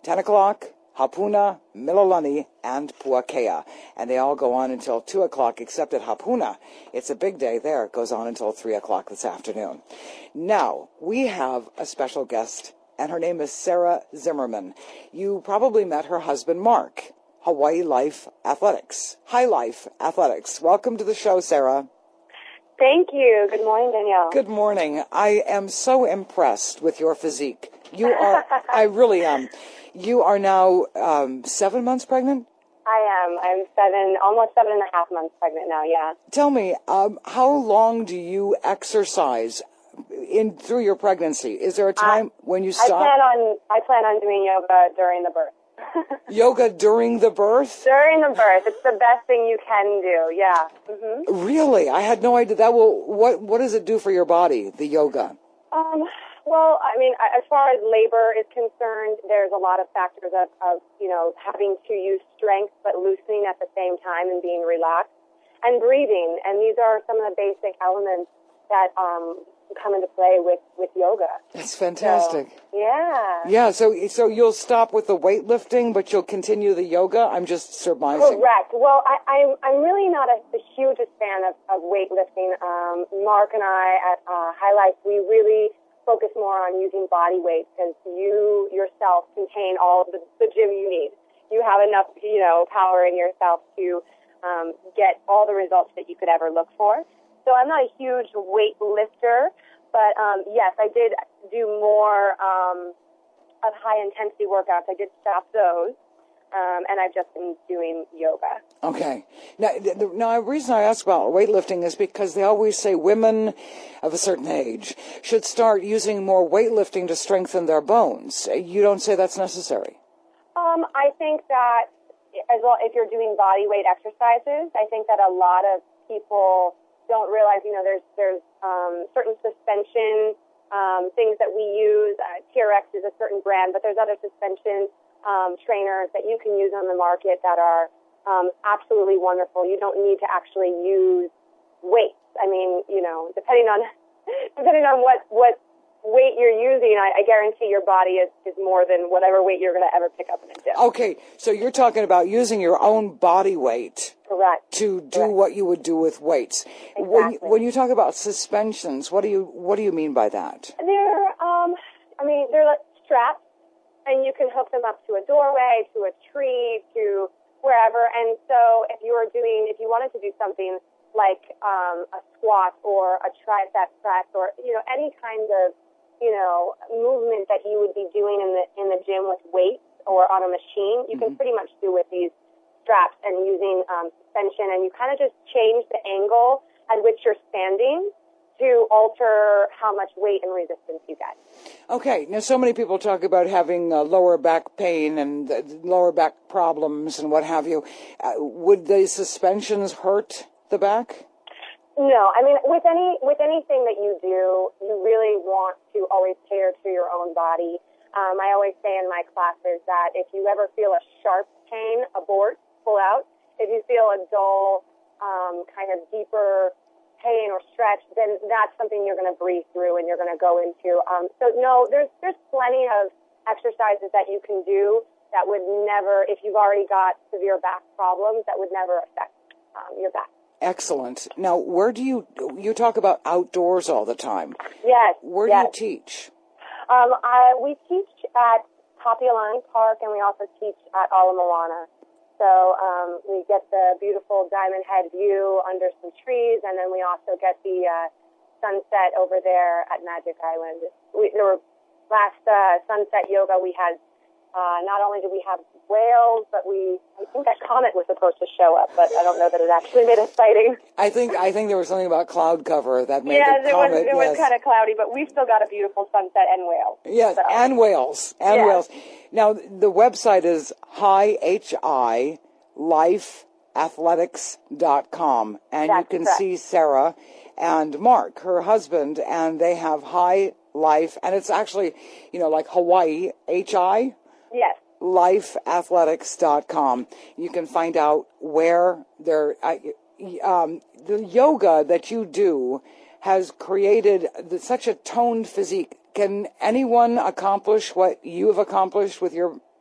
Speaker 2: ten o'clock, Hapuna, Mililani, and Puakea. And they all go on until two o'clock, except at Hapuna. It's a big day there. It goes on until three o'clock this afternoon. Now, we have a special guest, and her name is Sarah Zimmerman. You probably met her husband, Mark, Hawaii Life Athletics. High Life Athletics. Welcome to the show, Sarah.
Speaker 4: Thank you. Good morning, Danielle.
Speaker 2: Good morning. I am so impressed with your physique. You are, I really am. You are now um, seven months pregnant?
Speaker 4: I am. I'm seven, almost seven and a half months pregnant now, yeah.
Speaker 2: Tell me, um, how long do you exercise in through your pregnancy? Is there a time uh, when you stop?
Speaker 4: I plan on, I plan on doing yoga during the birth.
Speaker 2: Yoga during the birth?
Speaker 4: During the birth. It's the best thing you can do, yeah. Mm-hmm.
Speaker 2: Really? I had no idea. That will, what, what does it do for your body, the yoga?
Speaker 4: Um, well, I mean, as far as labor is concerned, there's a lot of factors of, of, you know, having to use strength but loosening at the same time and being relaxed. And breathing. And these are some of the basic elements that um, come into play with, with yoga.
Speaker 2: That's fantastic.
Speaker 4: So, yeah.
Speaker 2: Yeah, so so you'll stop with the weightlifting, but you'll continue the yoga? I'm just surmising.
Speaker 4: Correct. Well, I, I'm, I'm really not a, the hugest fan of, of weightlifting. Um, Mark and I at uh, High Life, we really focus more on using body weight because you yourself contain all of the, the gym you need. You have enough, you know, power in yourself to um, get all the results that you could ever look for. So I'm not a huge weight lifter, but um, yes, I did do more um, of high-intensity workouts. I did stop those, um, and I've just been doing yoga.
Speaker 2: Okay. Now, the, now, the reason I ask about weightlifting is because they always say women of a certain age should start using more weightlifting to strengthen their bones. You don't say that's necessary?
Speaker 4: Um, I think that, as well, if you're doing body weight exercises, I think that a lot of people don't realize, you know, there's there's um, certain suspension um, things that we use. Uh, T R X is a certain brand, but there's other suspension um, trainers that you can use on the market that are um, absolutely wonderful. You don't need to actually use weights. I mean, you know, depending on depending on what what weight you're using, I, I guarantee your body is, is more than whatever weight you're going to ever pick up in a gym.
Speaker 2: Okay, so you're talking about using your own body weight.
Speaker 4: Correct.
Speaker 2: To do Correct. What you would do with weights.
Speaker 4: Exactly.
Speaker 2: When you, when you talk about suspensions, what do you what do you mean by that?
Speaker 4: They're, um, I mean, they're like straps, and you can hook them up to a doorway, to a tree, to wherever. And so, if you were doing, if you wanted to do something like um, a squat or a tricep press, or you know, any kind of you know movement that you would be doing in the in the gym with weights or on a machine, you mm-hmm. can pretty much do with these straps and using um, suspension, and you kind of just change the angle at which you're standing to alter how much weight and resistance you get.
Speaker 2: Okay, now so many people talk about having uh, lower back pain and uh, lower back problems and what have you. Uh, would the suspensions hurt the back?
Speaker 4: No, I mean, with any with anything that you do, you really want to always cater to your own body. Um, I always say in my classes that if you ever feel a sharp pain, abort. Pull out. If you feel a dull, um, kind of deeper pain or stretch, then that's something you're going to breathe through and you're going to go into. Um, so no, there's there's plenty of exercises that you can do that would never, if you've already got severe back problems, that would never affect um, your back.
Speaker 2: Excellent. Now, where do you you talk about outdoors all the time?
Speaker 4: Yes.
Speaker 2: Where
Speaker 4: yes.
Speaker 2: do you teach?
Speaker 4: Um, I, we teach at Kapiolani Park, and we also teach at Ala Moana. So um, we get the beautiful Diamond Head view under some trees, and then we also get the uh, sunset over there at Magic Island. We, there were last uh, sunset yoga. We had uh, not only did we have whales, but we I think that comet was supposed to show up, but I don't know that it actually made a sighting.
Speaker 2: I think I think there was something about cloud cover that made
Speaker 4: yes,
Speaker 2: the comet.
Speaker 4: It was, it
Speaker 2: yes,
Speaker 4: was kind of cloudy, but we still got a beautiful sunset and whales.
Speaker 2: Yes,
Speaker 4: so.
Speaker 2: and whales, and
Speaker 4: yes.
Speaker 2: whales. Now, the website is hi, H I, life athletics dot com, and
Speaker 4: That's
Speaker 2: you can
Speaker 4: correct.
Speaker 2: see Sarah and Mark, her husband, and they have High Life, and it's actually, you know, like Hawaii, H I?
Speaker 4: Yes.
Speaker 2: life athletics dot com. You can find out where they're, uh, um, the yoga that you do has created the, such a toned physique. Can anyone accomplish what you have accomplished with your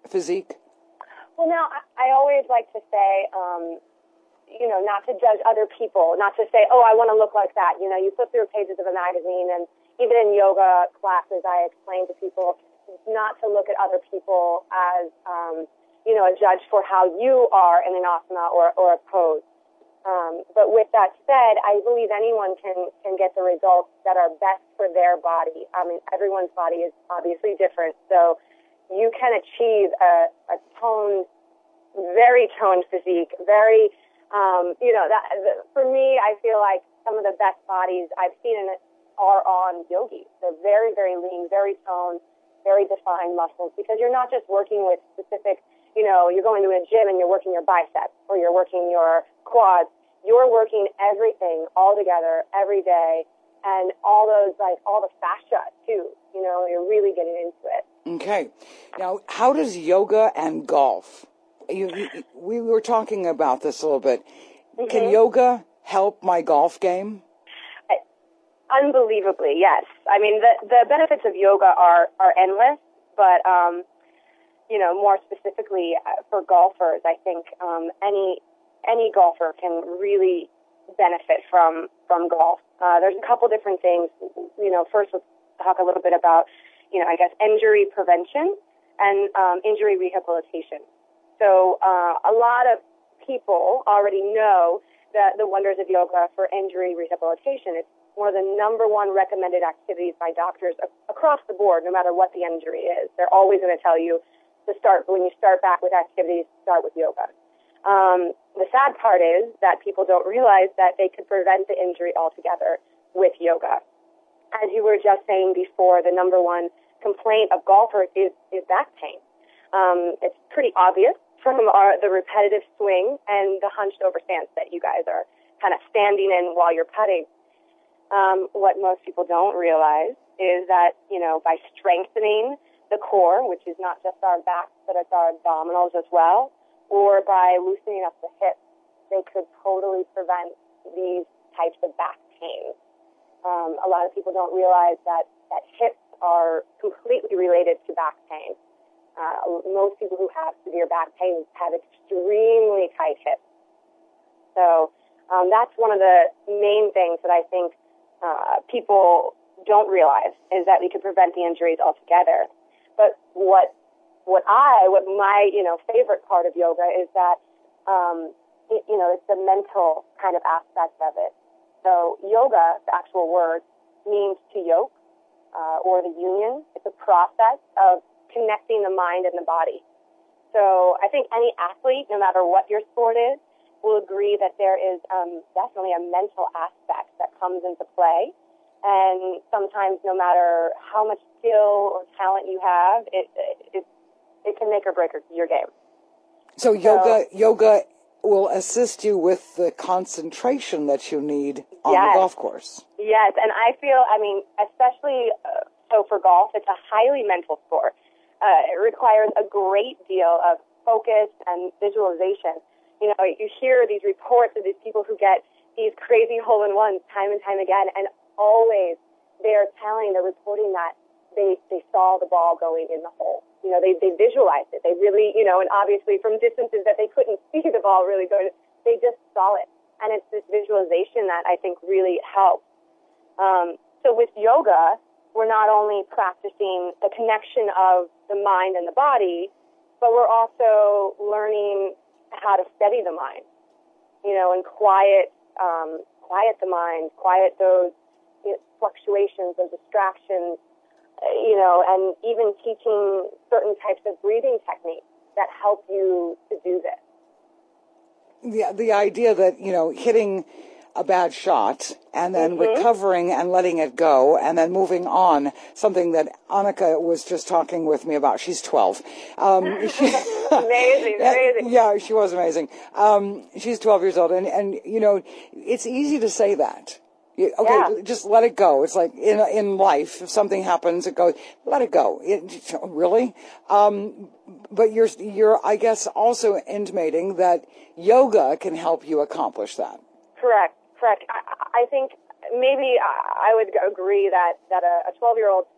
Speaker 2: physique?
Speaker 4: Well, now, I, I always like to say, um, you know, not to judge other people, not to say, oh, I want to look like that. You know, you flip through pages of a magazine, and even in yoga classes, I explain to people not to look at other people as, um, you know, a judge for how you are in an asana or, or a pose. Um, but with that said, I believe anyone can, can get the results that are best for their body. I mean, everyone's body is obviously different, so you can achieve a, a toned, very toned physique, very, um, you know, that the, for me, I feel like some of the best bodies I've seen in it are on yogis. They're very, very lean, very toned, very defined muscles, because you're not just working with specific, you know, you're going to a gym and you're working your biceps or you're working your quads. You're working everything all together every day, and all those, like, all the fascia, too. You know, you're really getting into it.
Speaker 2: Okay. Now, how does yoga and golf, you, you, we were talking about this a little bit. Mm-hmm. Can yoga help my golf game?
Speaker 4: Unbelievably, yes. I mean, the, the benefits of yoga are, are endless, but, um, you know, more specifically for golfers, I think um, any any golfer can really benefit from, from golf. Uh, there's a couple different things. You know, first let's talk a little bit about, you know, I guess injury prevention and um, injury rehabilitation. So uh, a lot of people already know the, the wonders of yoga for injury rehabilitation. It's one of the number one recommended activities by doctors a- across the board, no matter what the injury is. They're always going to tell you to start, when you start back with activities, start with yoga. Um, the sad part is that people don't realize that they could prevent the injury altogether with yoga. As you were just saying before, the number one complaint of golfers is, is back pain. Um, it's pretty obvious from our, the repetitive swing and the hunched over stance that you guys are kind of standing in while you're putting. Um, what most people don't realize is that, you know, by strengthening the core, which is not just our backs, but it's our abdominals as well, or by loosening up the hips, they could totally prevent these types of back pain. Um, a lot of people don't realize that, that hips are completely related to back pain. Uh, most people who have severe back pain have extremely tight hips. So um, that's one of the main things that I think uh, people don't realize, is that we could prevent the injuries altogether. But what What I, what my, you know, favorite part of yoga is that, um, it, you know, it's the mental kind of aspect of it. So yoga, the actual word, means to yoke, uh, or the union. It's a process of connecting the mind and the body. So I think any athlete, no matter what your sport is, will agree that there is um, definitely a mental aspect that comes into play. And sometimes no matter how much skill or talent you have, it, it, it it can make or break your game.
Speaker 2: So, so yoga yoga will assist you with the concentration that you need on yes. the golf course.
Speaker 4: Yes, and I feel, I mean, especially uh, so for golf, it's a highly mental sport. Uh, it requires a great deal of focus and visualization. You know, you hear these reports of these people who get these crazy hole-in-ones time and time again, and always they're telling, they're reporting that they, they saw the ball going in the hole. You know, they, they visualized it. They really, you know, and obviously from distances that they couldn't see the ball really going, they just saw it. And it's this visualization that I think really helps. Um, so with yoga, we're not only practicing the connection of the mind and the body, but we're also learning how to steady the mind, you know, and quiet, um, quiet the mind, quiet those you know, fluctuations and distractions, you know, and even teaching certain types of breathing techniques that help you to do this.
Speaker 2: The, the idea that, you know, hitting a bad shot and then mm-hmm. recovering and letting it go and then moving on, something that Annika was just talking with me about. She's twelve. Um, she,
Speaker 4: amazing, amazing.
Speaker 2: Yeah, she was amazing. Um, she's twelve years old, and, and, you know, it's easy to say that. You, okay, yeah. just let it go. It's like in in life, if something happens, it goes, let it go. It, really? Um, but you're, you're, I guess, also intimating that yoga can help you accomplish that.
Speaker 4: Correct, correct. I, I think maybe I would agree that, that a twelve-year-old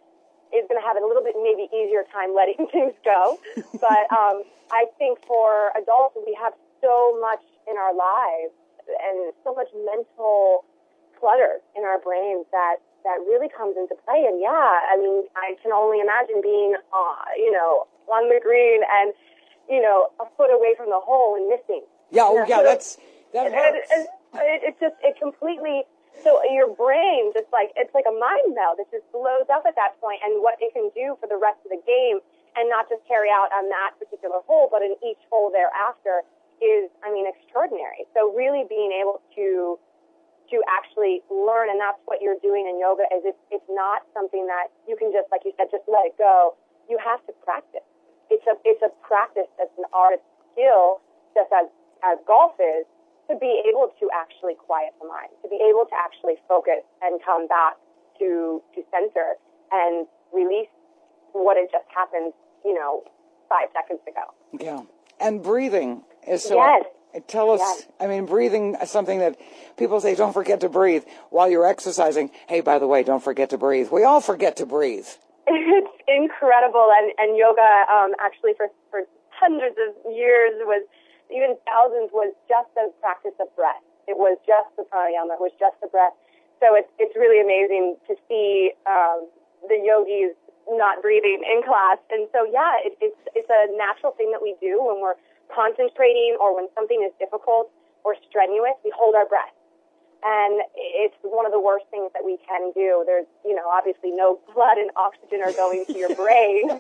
Speaker 4: is going to have a little bit maybe easier time letting things go. But um, I think for adults, we have so much in our lives and so much mental clutter in our brains that, that really comes into play. And yeah, I mean, I can only imagine being, uh, you know, on the green and, you know, a foot away from the hole and missing.
Speaker 2: Yeah, oh,
Speaker 4: you know,
Speaker 2: yeah,
Speaker 4: so
Speaker 2: that's, that hurts.
Speaker 4: It, it, it just, it completely, so your brain just like, it's like a mind meld. It just blows up at that point, and what it can do for the rest of the game, and not just carry out on that particular hole, but in each hole thereafter is, I mean, extraordinary. So really being able to, to actually learn, and that's what you're doing in yoga, is it's, it's not something that you can just, like you said, just let it go. You have to practice. It's a, it's a practice that's an art, skill, just as, as golf is, to be able to actually quiet the mind, to be able to actually focus and come back to, to center and release what had just happened, you know, five seconds ago.
Speaker 2: Yeah. And breathing is so...
Speaker 4: Yes.
Speaker 2: Tell us,
Speaker 4: yes.
Speaker 2: I mean, breathing is something that people say, don't forget to breathe while you're exercising. Hey, by the way, don't forget to breathe. We all forget to breathe.
Speaker 4: It's incredible. And, and yoga, um, actually, for, for hundreds of years, was even thousands, was just the practice of breath. It was just the pranayama. It was just the breath. So it's, it's really amazing to see um, the yogis not breathing in class. And so, yeah, it, it's, it's a natural thing that we do when we're concentrating or when something is difficult or strenuous. We hold our breath. And it's one of the worst things that we can do. There's, you know, obviously no blood and oxygen are going to your brain.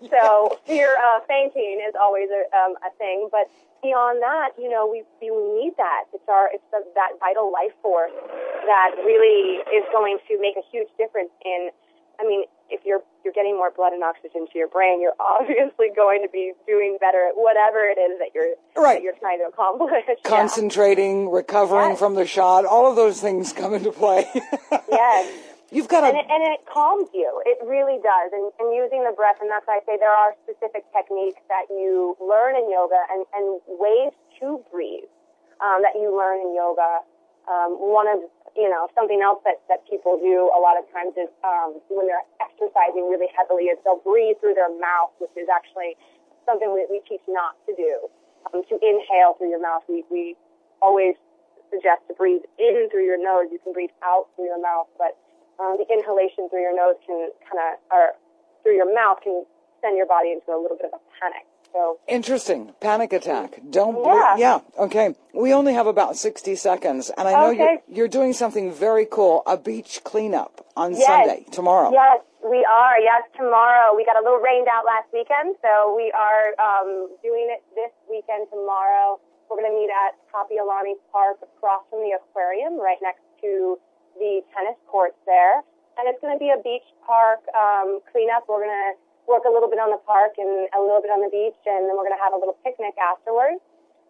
Speaker 4: So fear of fainting is always a, um, a thing. But beyond that, you know, we, we need that. It's our, it's the, that vital life force that really is going to make a huge difference in, I mean, if you're you're getting more blood and oxygen to your brain, you're obviously going to be doing better at whatever it is that you're
Speaker 2: right.
Speaker 4: that you're trying to accomplish.
Speaker 2: Concentrating, yeah. recovering yes. from the shot, all of those things come into play.
Speaker 4: Yes.
Speaker 2: You've got
Speaker 4: and
Speaker 2: a...
Speaker 4: it, and it calms you. It really does. And, and using the breath, and that's why I say there are specific techniques that you learn in yoga and, and ways to breathe um, that you learn in yoga. Um, one of You know, something else that, that people do a lot of times is um, when they're exercising really heavily is they'll breathe through their mouth, which is actually something we, we teach not to do. Um, to inhale through your mouth, we, we always suggest to breathe in through your nose. You can breathe out through your mouth, but um, the inhalation through your nose can kind of, or through your mouth can send your body into a little bit of a panic. So
Speaker 2: interesting. Panic attack. Don't
Speaker 4: yeah.
Speaker 2: Ble- yeah. Okay. We only have about sixty seconds, and I know
Speaker 4: okay.
Speaker 2: you're, you're doing something very cool, a beach cleanup on
Speaker 4: yes.
Speaker 2: Sunday, tomorrow.
Speaker 4: Yes, we are. Yes, tomorrow. We got a little rained out last weekend, so we are um, doing it this weekend tomorrow. We're going to meet at Kapiolani Park across from the aquarium, right next to the tennis courts there. And it's going to be a beach park um, cleanup. We're going to work a little bit on the park and a little bit on the beach, and then we're going to have a little picnic afterwards.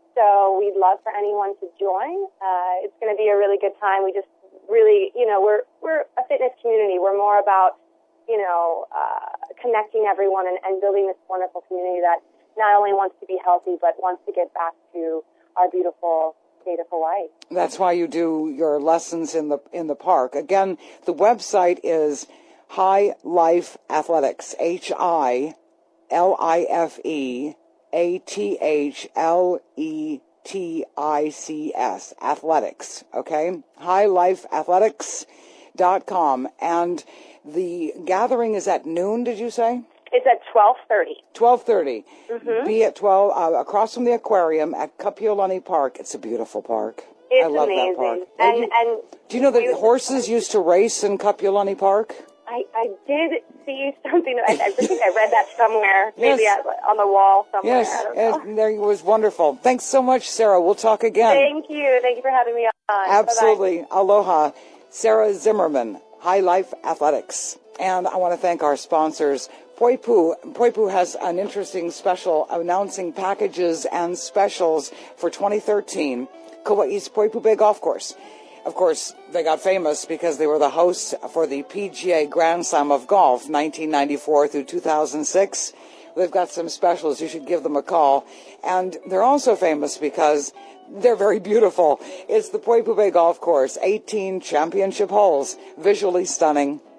Speaker 4: So we'd love for anyone to join. Uh, it's going to be a really good time. We just really, you know, we're we're a fitness community. We're more about, you know, uh, connecting everyone and, and building this wonderful community that not only wants to be healthy, but wants to get back to our beautiful state of Hawaii.
Speaker 2: That's why you do your lessons in the in the park. Again, the website is High Life Athletics, H I L I F E A T H L E T I C S, athletics, okay? high life athletics dot com. And the gathering is at noon, did you say?
Speaker 4: It's at twelve thirty.
Speaker 2: twelve thirty.
Speaker 4: Mm-hmm.
Speaker 2: Be at twelve, uh, across from the aquarium at Kapiolani Park. It's a beautiful park.
Speaker 4: It's
Speaker 2: I love
Speaker 4: amazing.
Speaker 2: that park.
Speaker 4: And,
Speaker 2: you,
Speaker 4: and
Speaker 2: do you know that horses used to race in Kapiolani Park?
Speaker 4: I, I did see something. I, I think I read that somewhere, maybe
Speaker 2: yes.
Speaker 4: at, on the wall somewhere.
Speaker 2: Yes,
Speaker 4: I don't know.
Speaker 2: and there it was wonderful. Thanks so much, Sarah. We'll talk again.
Speaker 4: Thank you. Thank you for having me on.
Speaker 2: Absolutely.
Speaker 4: Bye-bye.
Speaker 2: Aloha. Sarah Zimmerman, High Life Athletics. And I want to thank our sponsors. Poipu. Poipu has an interesting special announcing packages and specials for twenty thirteen. Kauai's Poipu Bay Golf Course. Of course, they got famous because they were the hosts for the P G A Grand Slam of Golf, nineteen ninety-four through two thousand six. They've got some specials. You should give them a call. And they're also famous because they're very beautiful. It's the Poipu Bay Golf Course, eighteen championship holes, visually stunning,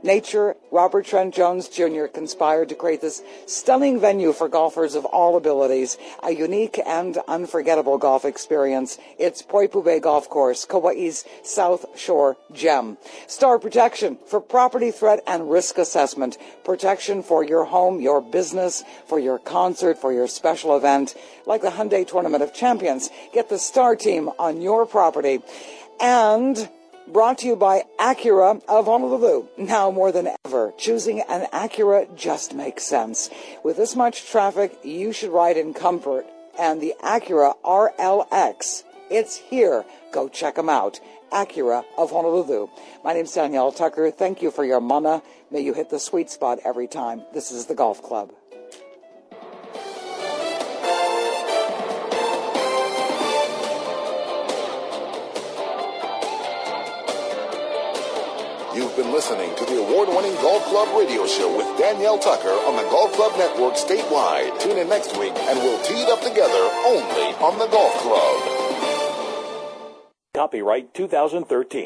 Speaker 2: nature, Robert Trent Jones Junior conspired to create this stunning venue for golfers of all abilities, a unique and unforgettable golf experience. It's Poipu Bay Golf Course, Kauai's South Shore gem. Star Protection for property threat and risk assessment. Protection for your home, your business, for your concert, for your special event, like the Hyundai Tournament of Champions. Get the Star Team on your property. And brought to you by Acura of Honolulu. Now more than ever, choosing an Acura just makes sense. With this much traffic, you should ride in comfort. And the Acura R L X, it's here. Go check them out. Acura of Honolulu. My name's Danielle Tucker. Thank you for your mana. May you hit the sweet spot every time. This is the Golf Club.
Speaker 1: You've been listening to the award-winning Golf Club radio show with Danielle Tucker on the Golf Club Network statewide. Tune in next week and we'll tee it up together only on the Golf Club.
Speaker 3: Copyright two thousand thirteen.